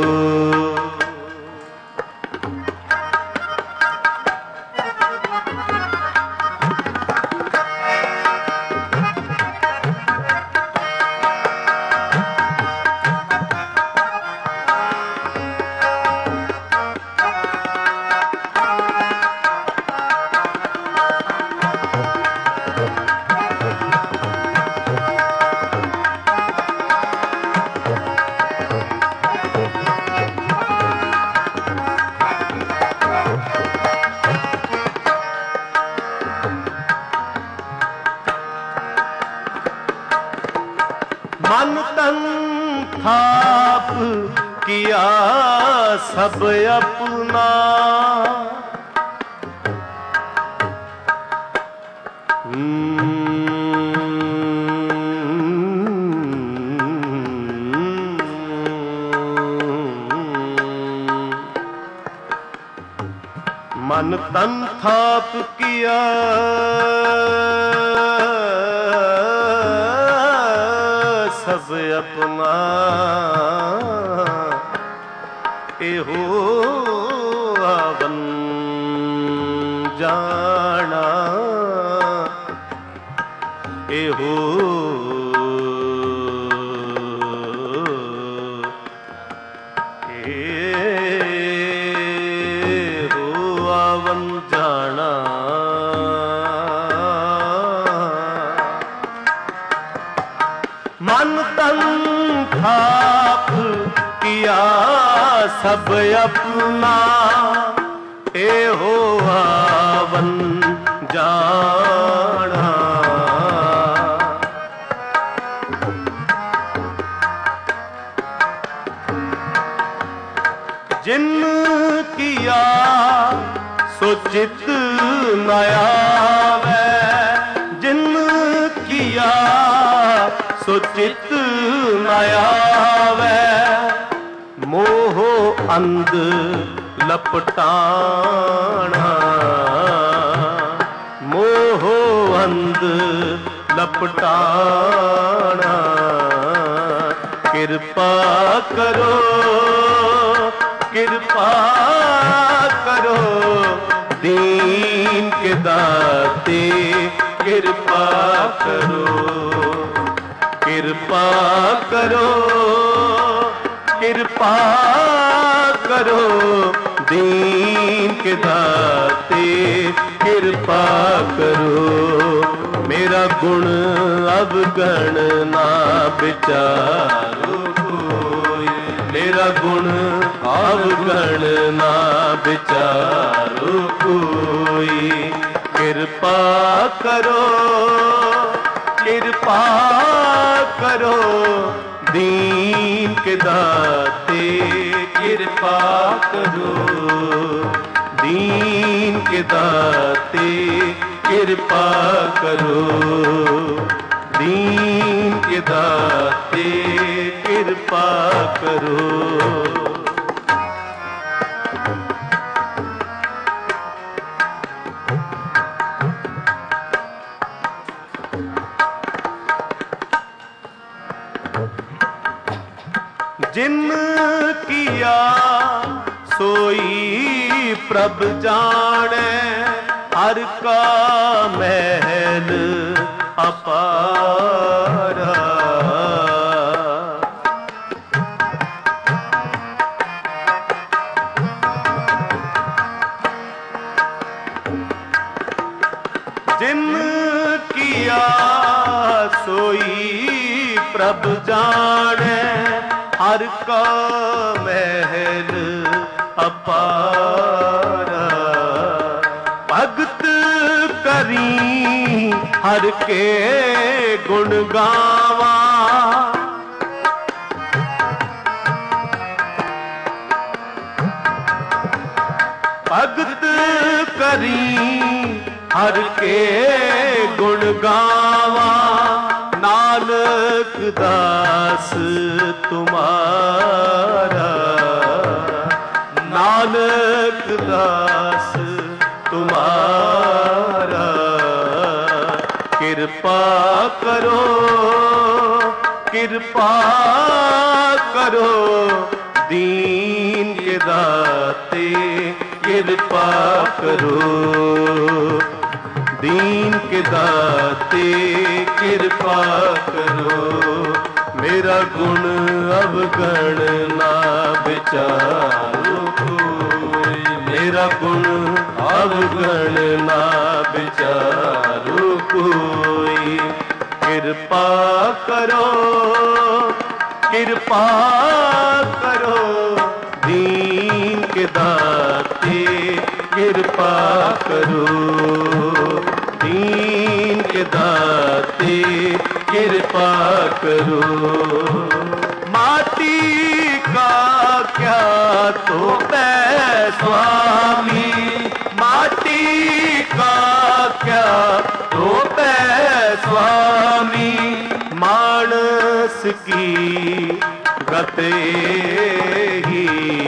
मन तन थाप किया सब अपना मन तन थाप किया सब अपना एहो आवन जाना एहो एहो आवन जाना मन तन थाप किया सब अपना एहो आवन जाना जिन किया सो चित न आवे जिन किया सो चित न आवे मोह अंध लपटाना मोह अंध लपटाना कृपा करो कृपा करो दीन के दाते कृपा करो कृपा करो कृपा करो दीन के दाते कृपा करो। मेरा गुण अवगण ना विचारो कोई, मेरा गुण अवगण ना विचारो कोई। कृपा करो कृपा करो दीन के दाते कृपा करो। दीन के दाते कृपा करो। दीन के दाते कृपा करो। जिन किया सोई प्रभ जाने, हर का महल अपारा। जिन किया सोई प्रभ जाने, हर का महल अपारा। भगत करी हर के गुण गावा, भगत करी हर के गुण गावा। नानक दास तुम्हारा, नानक दास तुम्हारा। कृपा करो कृपा करो दीन के दाते कृपा करो। दीन के दाते कृपा करो। मेरा गुण अवगण ना विचारो कोई, मेरा गुण अवगण ना विचारो कोई। कृपा करो कृपा करो दीन के दाते कृपा करो। दीन के दाते कृपा करो। माटी का क्या तो पै स्वामी, माटी का क्या तो पै स्वामी। मानस की गते ही,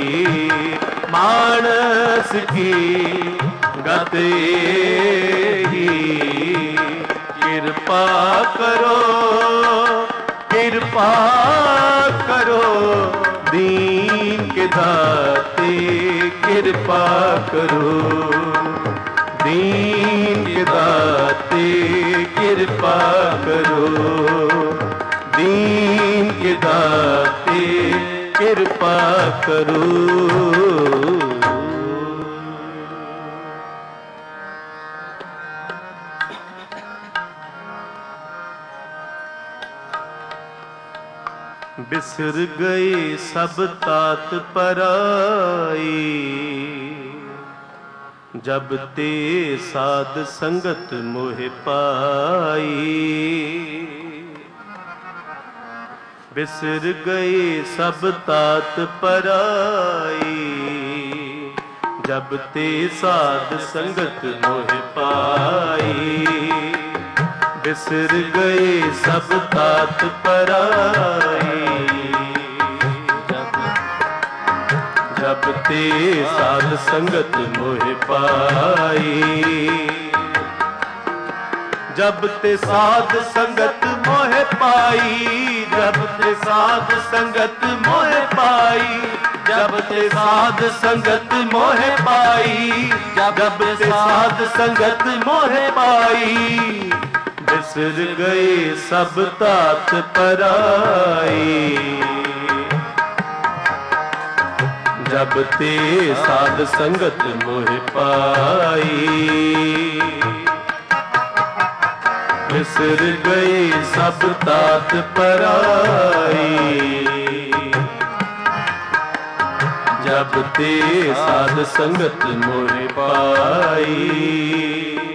मानस की गते ही। कृपा करो कृपा करो दीन के दाते कृपा करो। दीन के दाते कृपा करो। दीन के दाते कृपा करो। बिसर गए सब तात पराई, जब ते साध संगत मोह पाई। बिसर गए सब तात पराई, जब ते साध संगत मोह पाई। बिसर गए सब तात पराई, जब जब ते साध संगत मोह पाई। जब ते साध संगत मोह पाई, जब ते साध संगत मोह पाई। जब ते साध संगत मोह पाई, जब ते साध संगत मोह पाई। बिसर गए सब तात पराई, जब ते साध संगत मोह पाई, बिसर गए सब तात पराई। जब ते साध संगत मोह पाई।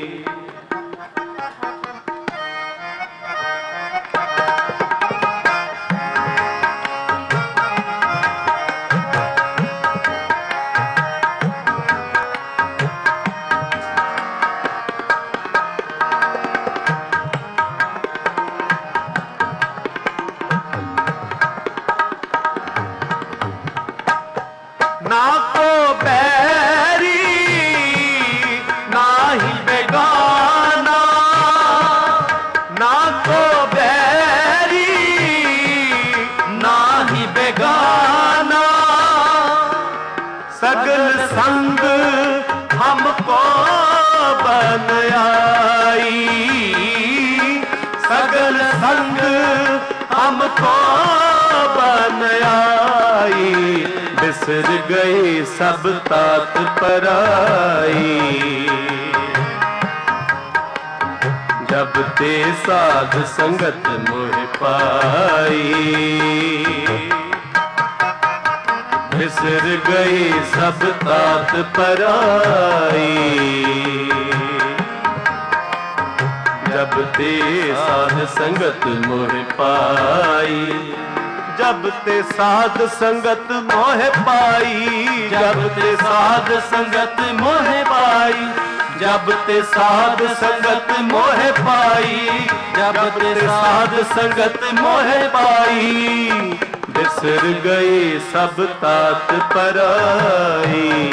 ना को बैरी ना ही बेगाना, ना को बैरी ना ही बेगाना, सगल संग हमको बन आई। सगल संग हमको बन आई, बिसर गए सब तात पराई। जब ते साध संगत मोह पाई, बिसर गए सब तात पराई। जब ते साध संगत मोह पाई। जब ते साध संगत मोह पाई, जब ते साध संगत मोह पाई। जब ते साध संगत मोह पाई, जब ते साध संगत मोह पाई। बिसर गए सब तात पराई।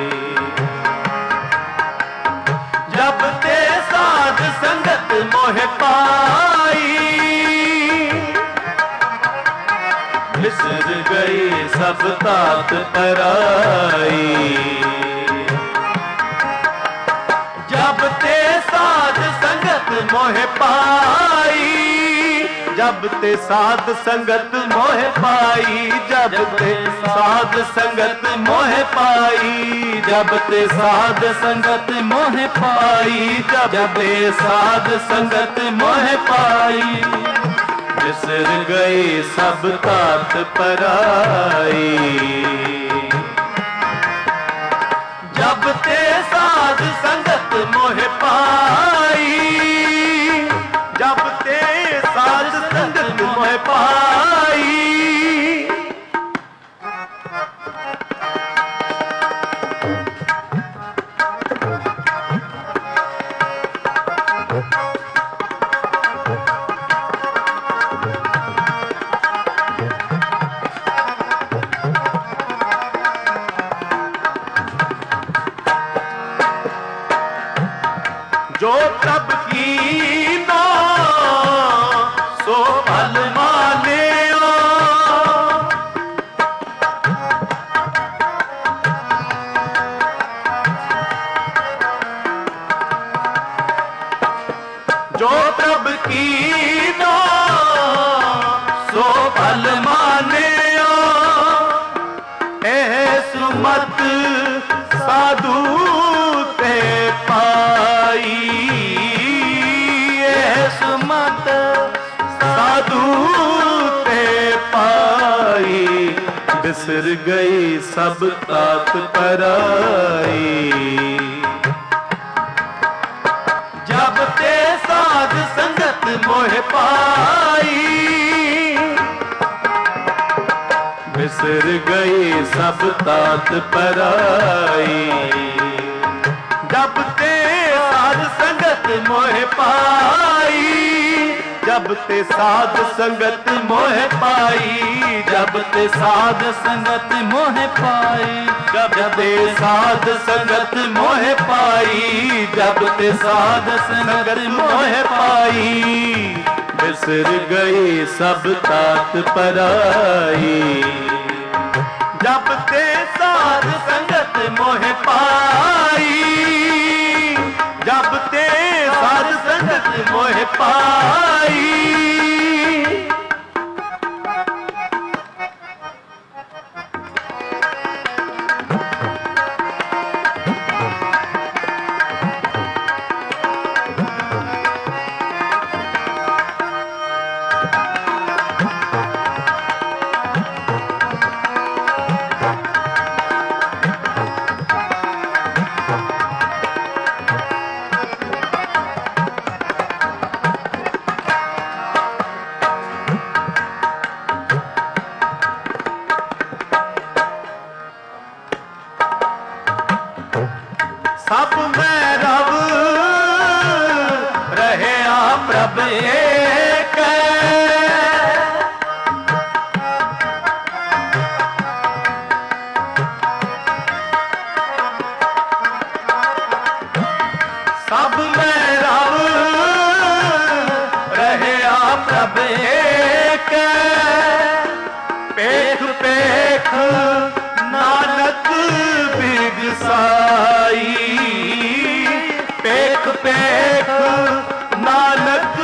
जब ते साध संगत मोह पाई, बिसर गए सब तात पराई। जब ते साध संगत मोह पाई, जब ते साध संगत मोह पाई। जब ते साध संगत मोह पाई, जब ते साध संगत मोह पाई। जब ते साध संगत मोह पाई, बिसर गए सब तात पराई। जब ते साध संगत मोह पाई, जब ते साध संगत मोह पाई। जो तब की ना सो फल मालियो, जो तब की ना सो फल मालियो। ए सुमत साधु ते पाई, सुमत साधु ते पाई। बिसर गई सब तात पराई। जब ते साध संगत मोह पाई, बिसर गई सब तात पराई। जब ते साध संगत मोह पाई, जब ते साध संगत मोह पाई। जब ते साध संगत मोह पाई, जब ते साध संगत मोह पाई। जब ते साध संगत मोह पाई, बिसर गए सब तात पराई। जब ते साध संगत मोह पाई, जब ते साध संगत मोह पाई। मैं रब रहया प्रभ एक। सब मैं रब रहया प्रभ एक। पेख पेख नानक बिगसाई। पेख पेख नानक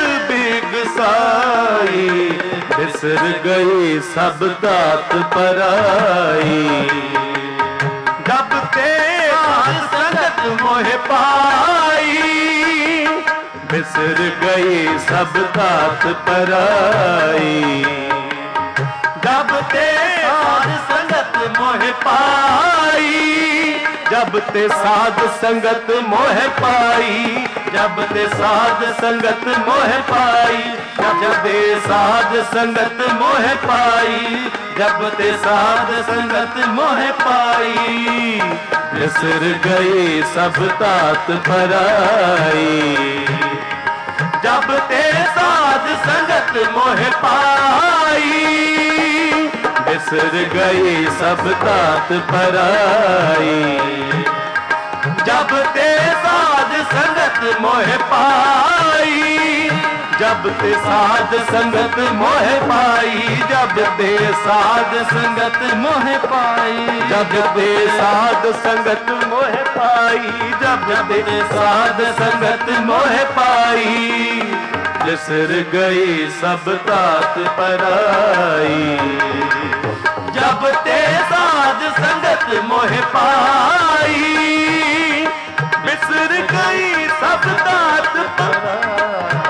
बिगसाई। बिसर गई सब दात पराई। जब ते संगत मोह पाई। बिसर गई सब दात पराई। जब ते संगत मोह पाई। जब ते साध संगत मोह पाई। जब ते साध संगत मोह पाई। जब ते साध संगत मोह पाई। जब ते साध संगत मोह पाई। बिसर गई सब तात पराई। जब ते साध संगत मोह पाई। बिसर गई सब तात पराई। जब ते साध संगत मोह पाई। जब ते साध संगत मोह पाई। जब ते साध संगत मोह पाई। जब ते साध संगत मोह पाई। जब ते साध संगत मोह पाई। बिसर गई सब तात पराई। जब ते साध संगत मोह पाई। बिसर गई सब तात पराई।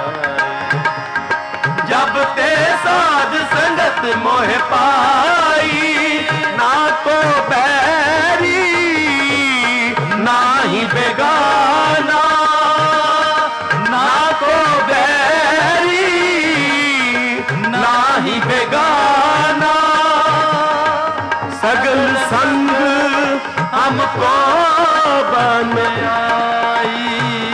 जब ते साध संगत मोह पाई। ना को बैरी ना ही बेगाना। ना को बैरी ना ही बेगाना। सगल संग हमको बन आई।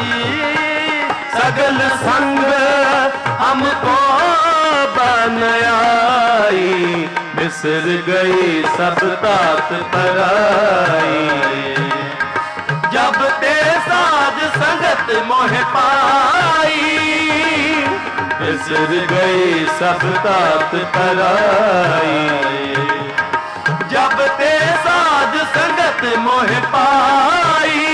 सगल संग हमको बन आई। बिसर गई सब तात पराई। जब ते साध संगत मोह पाई। बिसर गई सब तात पराई। जब ते साध संगत मोह पाई।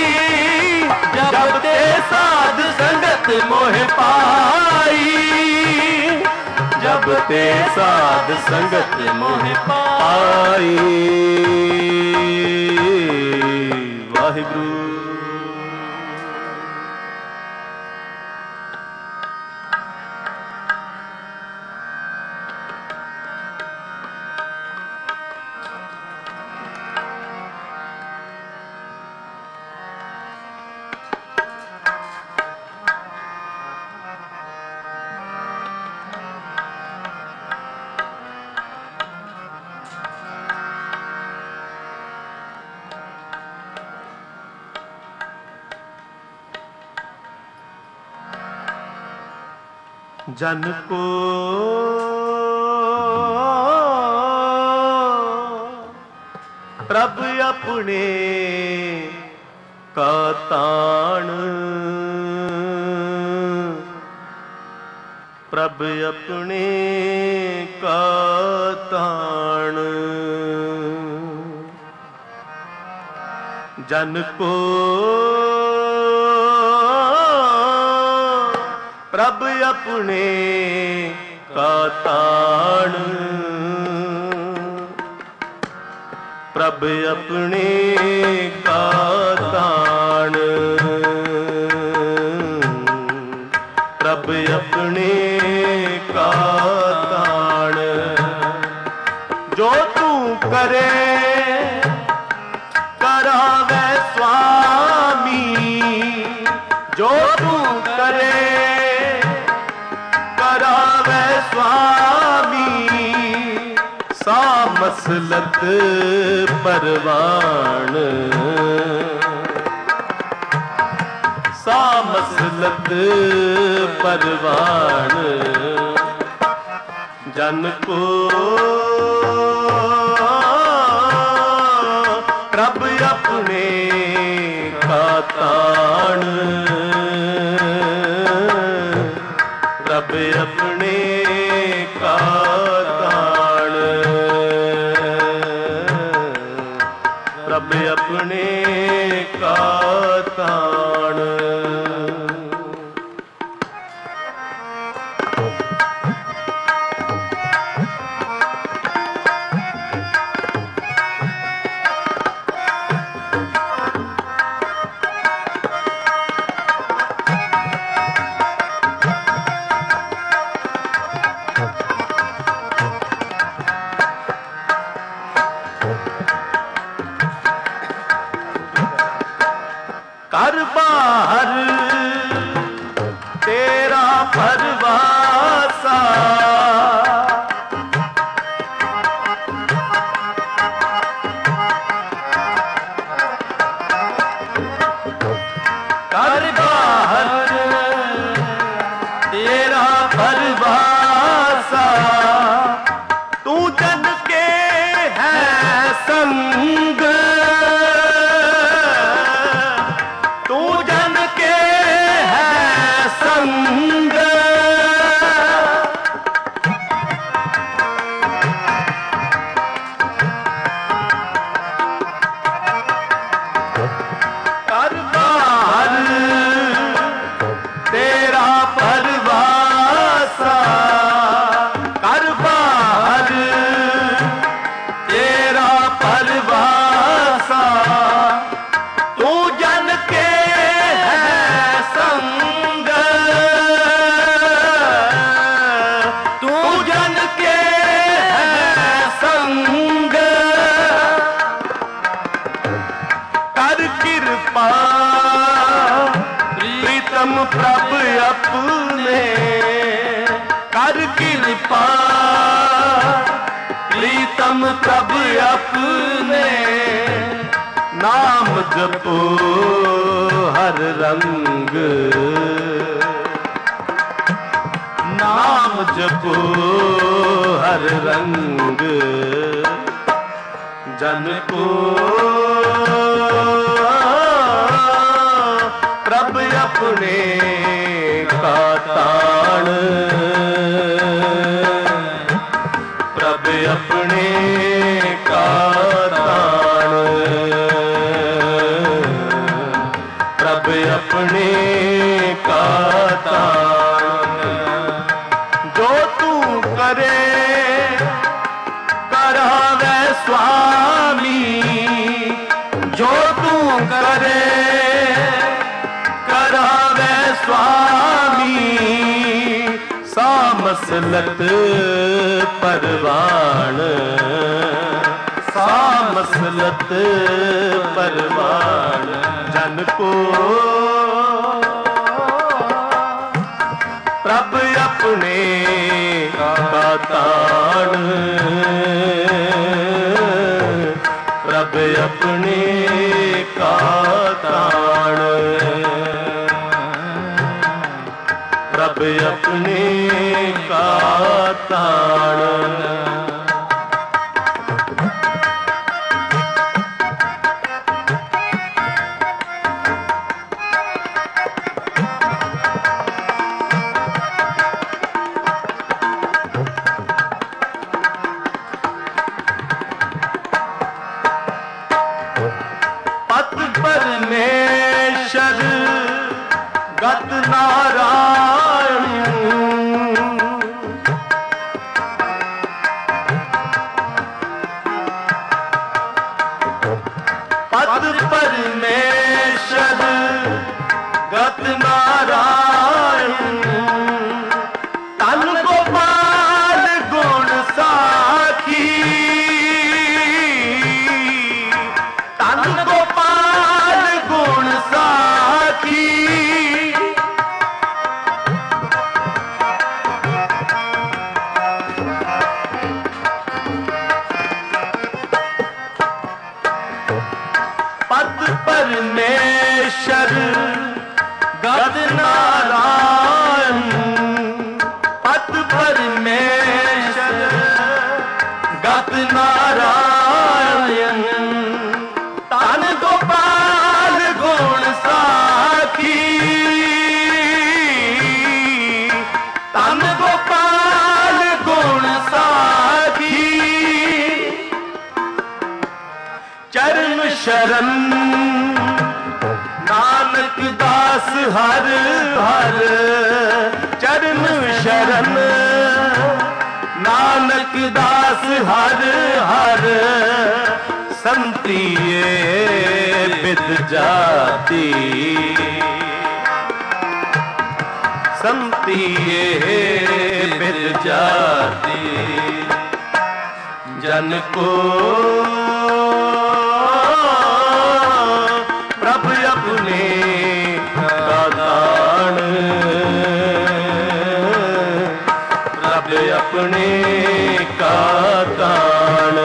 जब ते साध संगत मोह पाई। जब ते साध संगत मोह पाई। वाहिगुरु। जन को प्रभ अपने का ताण। प्रभ अपने का ताण। जन को प्रभ अपने का ताण। प्रभ अपने का ताण। प्रभ अपने का ताण। जो तू करे करावे स्वामी। जो तू करे करावे स्वामी। सा मसलत परवान। सा मसलत परवान जन को प्रभ अपने का ताण प्रभ अपने का ताण प्रभ अपने का ताण कर बाहर तेरा भरवासा कर बाहर तेरा भरवासा तू जन के है संग संग कर बाहर तेरा परवासा कर बाहर तेरा परवासा तू जन के है संग कृपा प्रीतम प्रभ अपने कर कृपा प्रीतम प्रभ अपने नाम जपो हर रंग नाम जपो हर रंग जन को प्रभ अपने का ताण प्रभ अपने का ताण प्रभ अपने का ताण जो तू करे करावे स्वामी जो तू करे करावे स्वामी सा मसलत परवान सा मसलत परवान जन को प्रभ अपने का ताण प्रभ अपने का ताण प्रभ अपने का ताण पत परमेश्वर गत नारायण पत परमेश्वर गत नारायण तन गोपाल गुण साखी तन गोपाल गुण साखी पत परमेश्वर नारायण तन गोपाल गुण साखी तन गोपाल गुण साखी चरण शरण नानक दास हर हर चरण शरण नानक दास हर हर संतिये बिद जाति संतिये बिद जाति जन को प्रभु अपने का दान प्रभु अपने का दान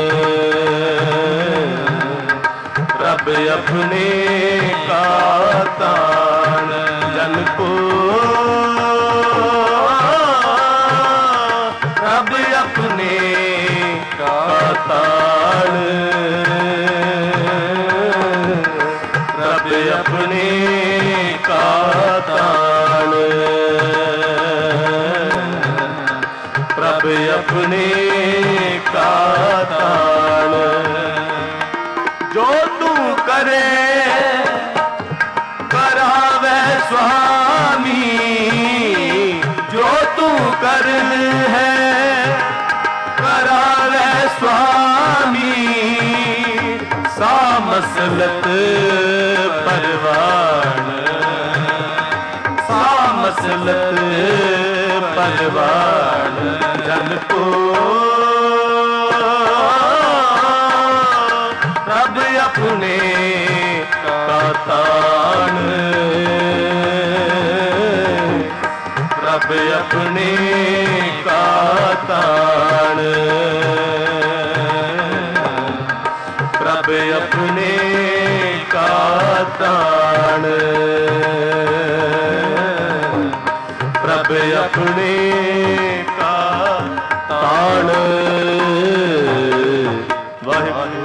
प्रभु अपने का दान जन को प्रभु अपने का दान प्रभु अपने का दान प्रभु अपने का दान जो तू करे करावे स्वामी जो तू कर है करावे स्वामी सा मसलत परवान सा मसलत परवान जन को प्रभु अपने का तान प्रभु अपने का तान प्रभु अपने का तान प्रभु अपने का तान वाहिगुरू।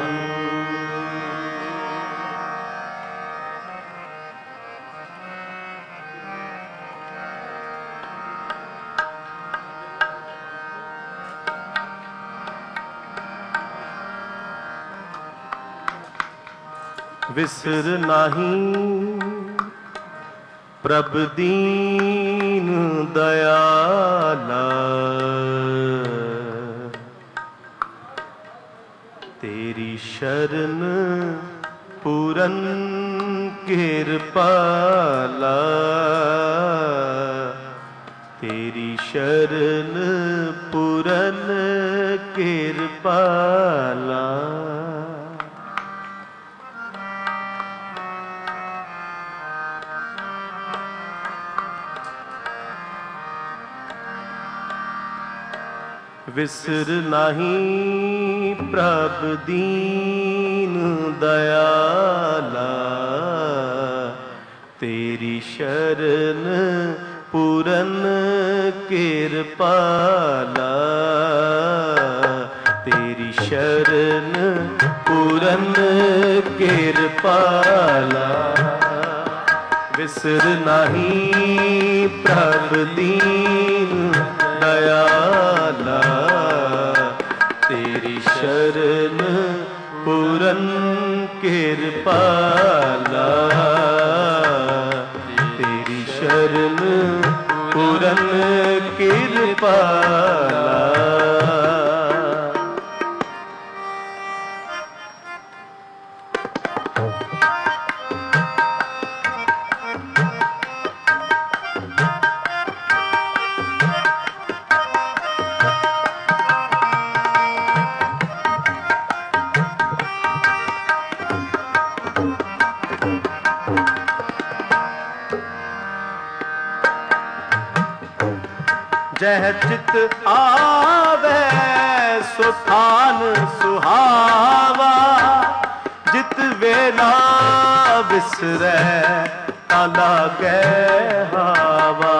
विसर नहीं प्रभ दीन दयाला तेरी शरण पूरन कृपाला तेरी शरण पूरन कृपाला विसर नहीं प्रभ दीन दयाला तेरी शरण पूरन कृपाला तेरी शरण पूरन कृपाला विसर नहीं प्रभ दीन दयाला तेरी शरण पूरन कृपाला तेरी शरण पूरन कृपाला। जह चित आवे सुथान सुहावा जित वेला विसरै ता लागै हावा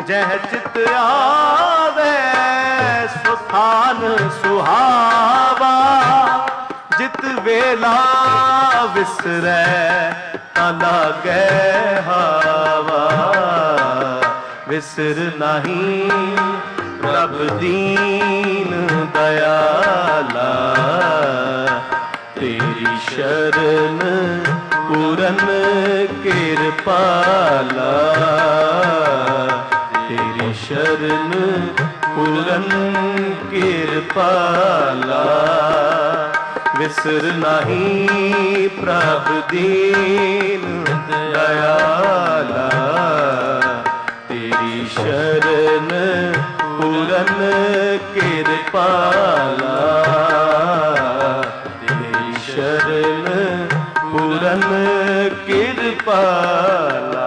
जह चित आवे सुखान सुहावा, जित वेला विसरै ता लागे हावा। विसर नहीं प्रभ दीन दयाला, तेरी शरण पूरन कृपाला। तेरी शरण पूरन कृपाला, विसर नहीं प्रभ दीन दयाला। तेरी शरण पूरन कृपाला, तेरी शरण पूरन कृपाला।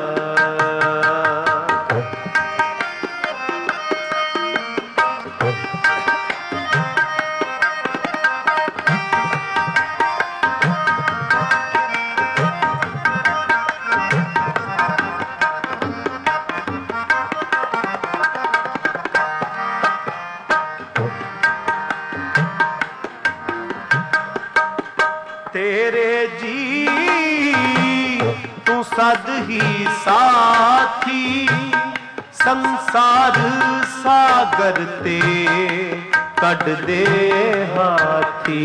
तेरे जी तू सद ही साथी, संसार सागर ते कढ दे हाथी।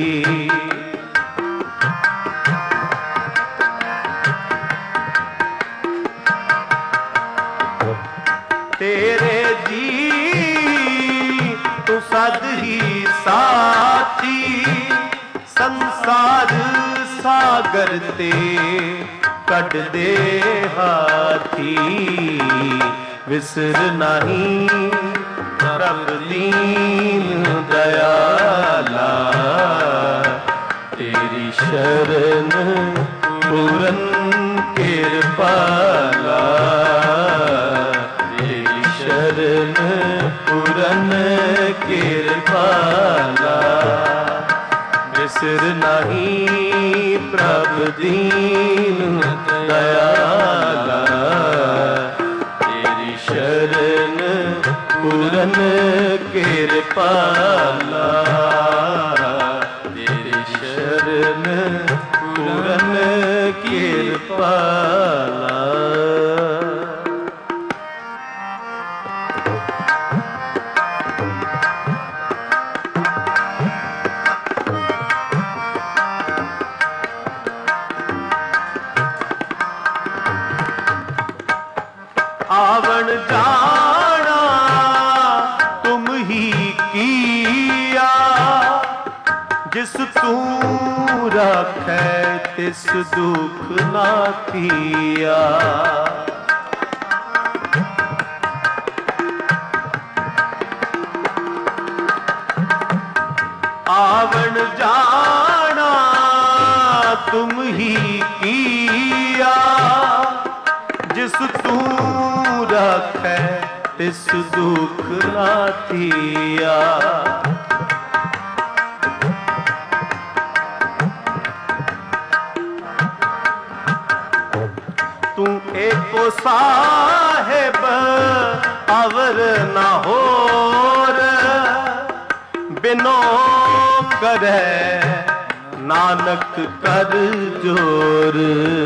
तेरे जी तू सद ही साथी, संसार सागर ते कढ दे हाथी। विसर नहीं प्रभ दीन दयाला, तेरी शरण पूरन कृपाला। तेरी शरण पूरन कृपाला, विसर नहीं प्रभ दीन दयाला। तेरी शरण पूरन कृपाला, तेरी शरण पूरन कृपाला। आवण जाना तुम ही किया, जिस तू रखे तिस दुख ना थिया। आवण जाना तुम ही किया, जिस तू रखे तिस दुख ना थिया। तू एको साहेब अवर ना होर, बिनो करे नानक कर जोर।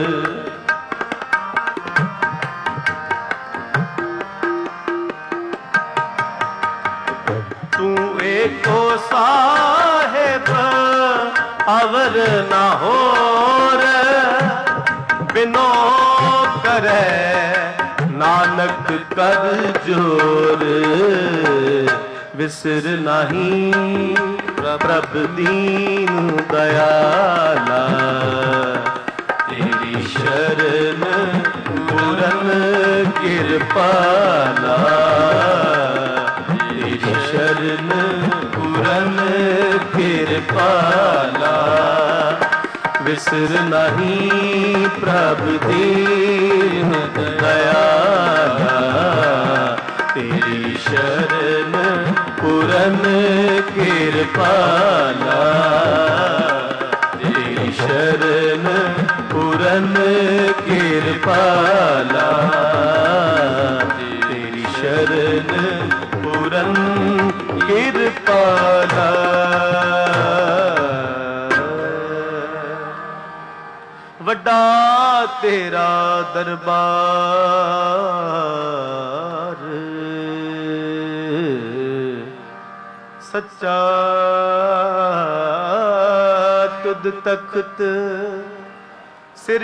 एको साहेब अवर ना होर, बिनो करे नानक कर जोर। विसर नहीं प्रभ दीन दयाला, तेरी शरण पूरन कृपाला। तेरी शरण पूरन कृपाला, विसर नहीं प्रभ दीन दयाला। तेरी शरण पूरन कृपाला, तेरी शरण पूरन कृपाला। तेरी ਪਰਮ ਕਿਰਪਾਲਾ। ਵੱਡਾ ਤੇਰਾ ਦਰਬਾਰ, ਸੱਚਾ ਤੁਧ ਤਖਤ, ਸਿਰ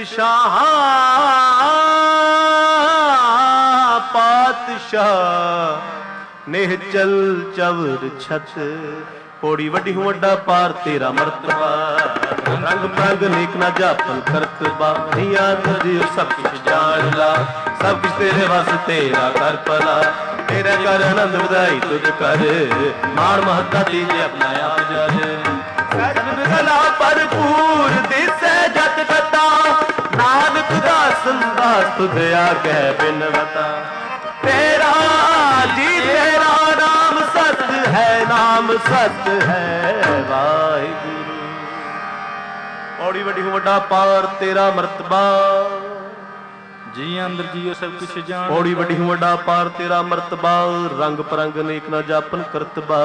ਸ਼ਾਹਾਂ ਪਾਤਸ਼ਾਹ, ਨਿਹਚਲ ਚਵਰ ਛਤ। ਪੌੜੀ ਵੱਡੀ ਹੂੰ ਵੱਡਾ ਪਾਰ ਤੇਰਾ ਮਰਤਬਾ, ਰੰਗ ਪ੍ਰੰਗ ਨੇਕ ਨਾ ਜਾਪਨ ਕਰਤਬਾ। ਨੀਆਂ ਤਜਿਓ ਸਭ ਕੁਛ ਜਾਣ ਲਾ, ਸਭ ਕੁਛ ਤੇਰੇ ਵਸ ਤੇਰਾ ਕਰ ਭਲਾ। ਤੇਰਾ ਕਰ ਆਨੰਦ ਵਧਾਈ ਤੁਧ ਕਰ, ਮਾਣ ਮਹੱਤਾ ਤੀਜੇ ਆਪਣਾ ਆਪ ਜਰ। ਸਜਨ ਗਲਾ ਭਰਪੂਰ ਦਿਸੈ ਜਤ ਕਤਾ, ਨਾਨਕ ਦਾਸਨ ਦਾਸ ਤੁਧ ਆਗੈ ਬਿਨਵਤਾ। ਤੇਰਾ ਜੀ ਤੇਰਾ ਨਾਮ ਸਤ ਹੈ, ਨਾਮ ਸਤ ਹੈ ਵਾਹਿਗੁਰੂ। ਪੌੜੀ ਵੱਡੀ ਹੂੰ ਵੱਡਾ ਪਾਰ ਤੇਰਾ ਮਰਤਬਾ, ਜੀ ਅੰਦਰ ਜੀਓ ਸਭ ਕੁਛ ਜਾਣ। ਪੌੜੀ ਵੱਡੀ ਹੂੰ ਵੱਡਾ ਪਾਰ ਤੇਰਾ ਮਰਤਬਾ, ਰੰਗ ਪਰੰਗ ਨੇਕ ਨਾ ਜਾਪਨ ਕਰਤਬਾ।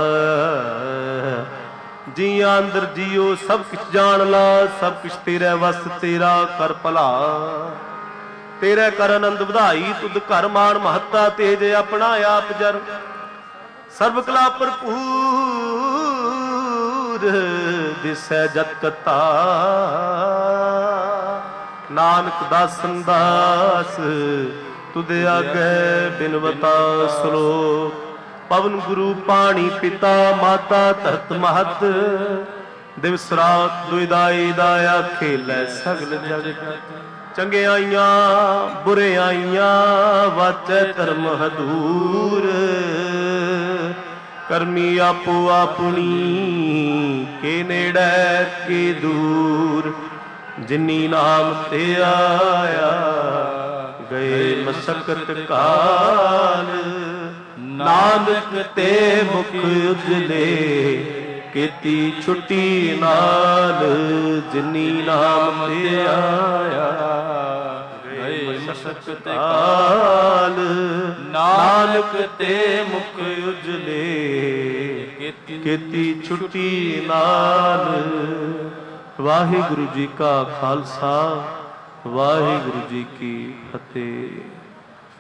ਜੀਆਂ ਅੰਦਰ ਜੀਓ ਸਭ ਕੁਛ ਜਾਣ ਲਾ, ਸਭ ਕੁਛ ਤੇਰਾ ਵਸ ਤੇਰਾ ਕਰ ਭਲਾ। ਤੇਰੇ ਕਰ ਆਨੰਦ ਵਧਾਈ ਤੁਧ ਘਰ, ਮਾਣ ਮਹੱਤਾ ਤੇਜ ਆਪਣਾ ਆਪ ਜਰ। ਸਰਬ ਕਲਾ ਭਰਪੂਰ ਦਿਸੈ ਜਤ ਕਤਾ, ਨਾਨਕ ਦਾਸਨ ਦਾਸ ਤੁਧ ਆਗੈ ਬਿਨਵਤਾ। ਸਲੋਕ ਪਵਨ ਗੁਰੂ ਪਾਣੀ ਪਿਤਾ, ਮਾਤਾ ਧਰਤ ਮਹਤ। ਦਿਵਸ ਰਾਤ ਦੁਇਦਾਈ ਦਾਇਆ ਖੇਲੈ ਸਗਲ ਜਗਤ। ਚੰਗਿਆਈਆਂ ਬੁਰਿਆਈਆਂ ਵਾਚੈ ਧਰਮ ਹਦੂਰ। ਕਰਮੀ ਆਪੋ ਆਪਣੀ, ਕੇ ਨੇੜੇ ਕੇ ਦੂਰ। ਜਿਨੀ ਨਾਮ ਤੇ ਆਇਆ, ਗਏ ਮਸਕਤ ਕਾਲ। ਨਾਨਕ ਤੇ ਮੁਖ ਉਜਲੇ, ਕੀਤੀ ਛੁੱਟੀ ਨਾਲ। ਜਿਨੀ ਨਾਮ ਤੇ ਆਇਆ, ਗਏ ਮਸਕਤ ਕਾਲ। ਨਾਨਕ ਤੇ ਮੁਖ ਉਜਲੇ, ਕੀਤੀ ਛੁੱਟੀ ਨਾਲ। ਵਾਹਿਗੁਰੂ ਜੀ ਕਾ ਖਾਲਸਾ, ਵਾਹਿਗੁਰੂ ਜੀ ਕੀ ਫਤਿਹ।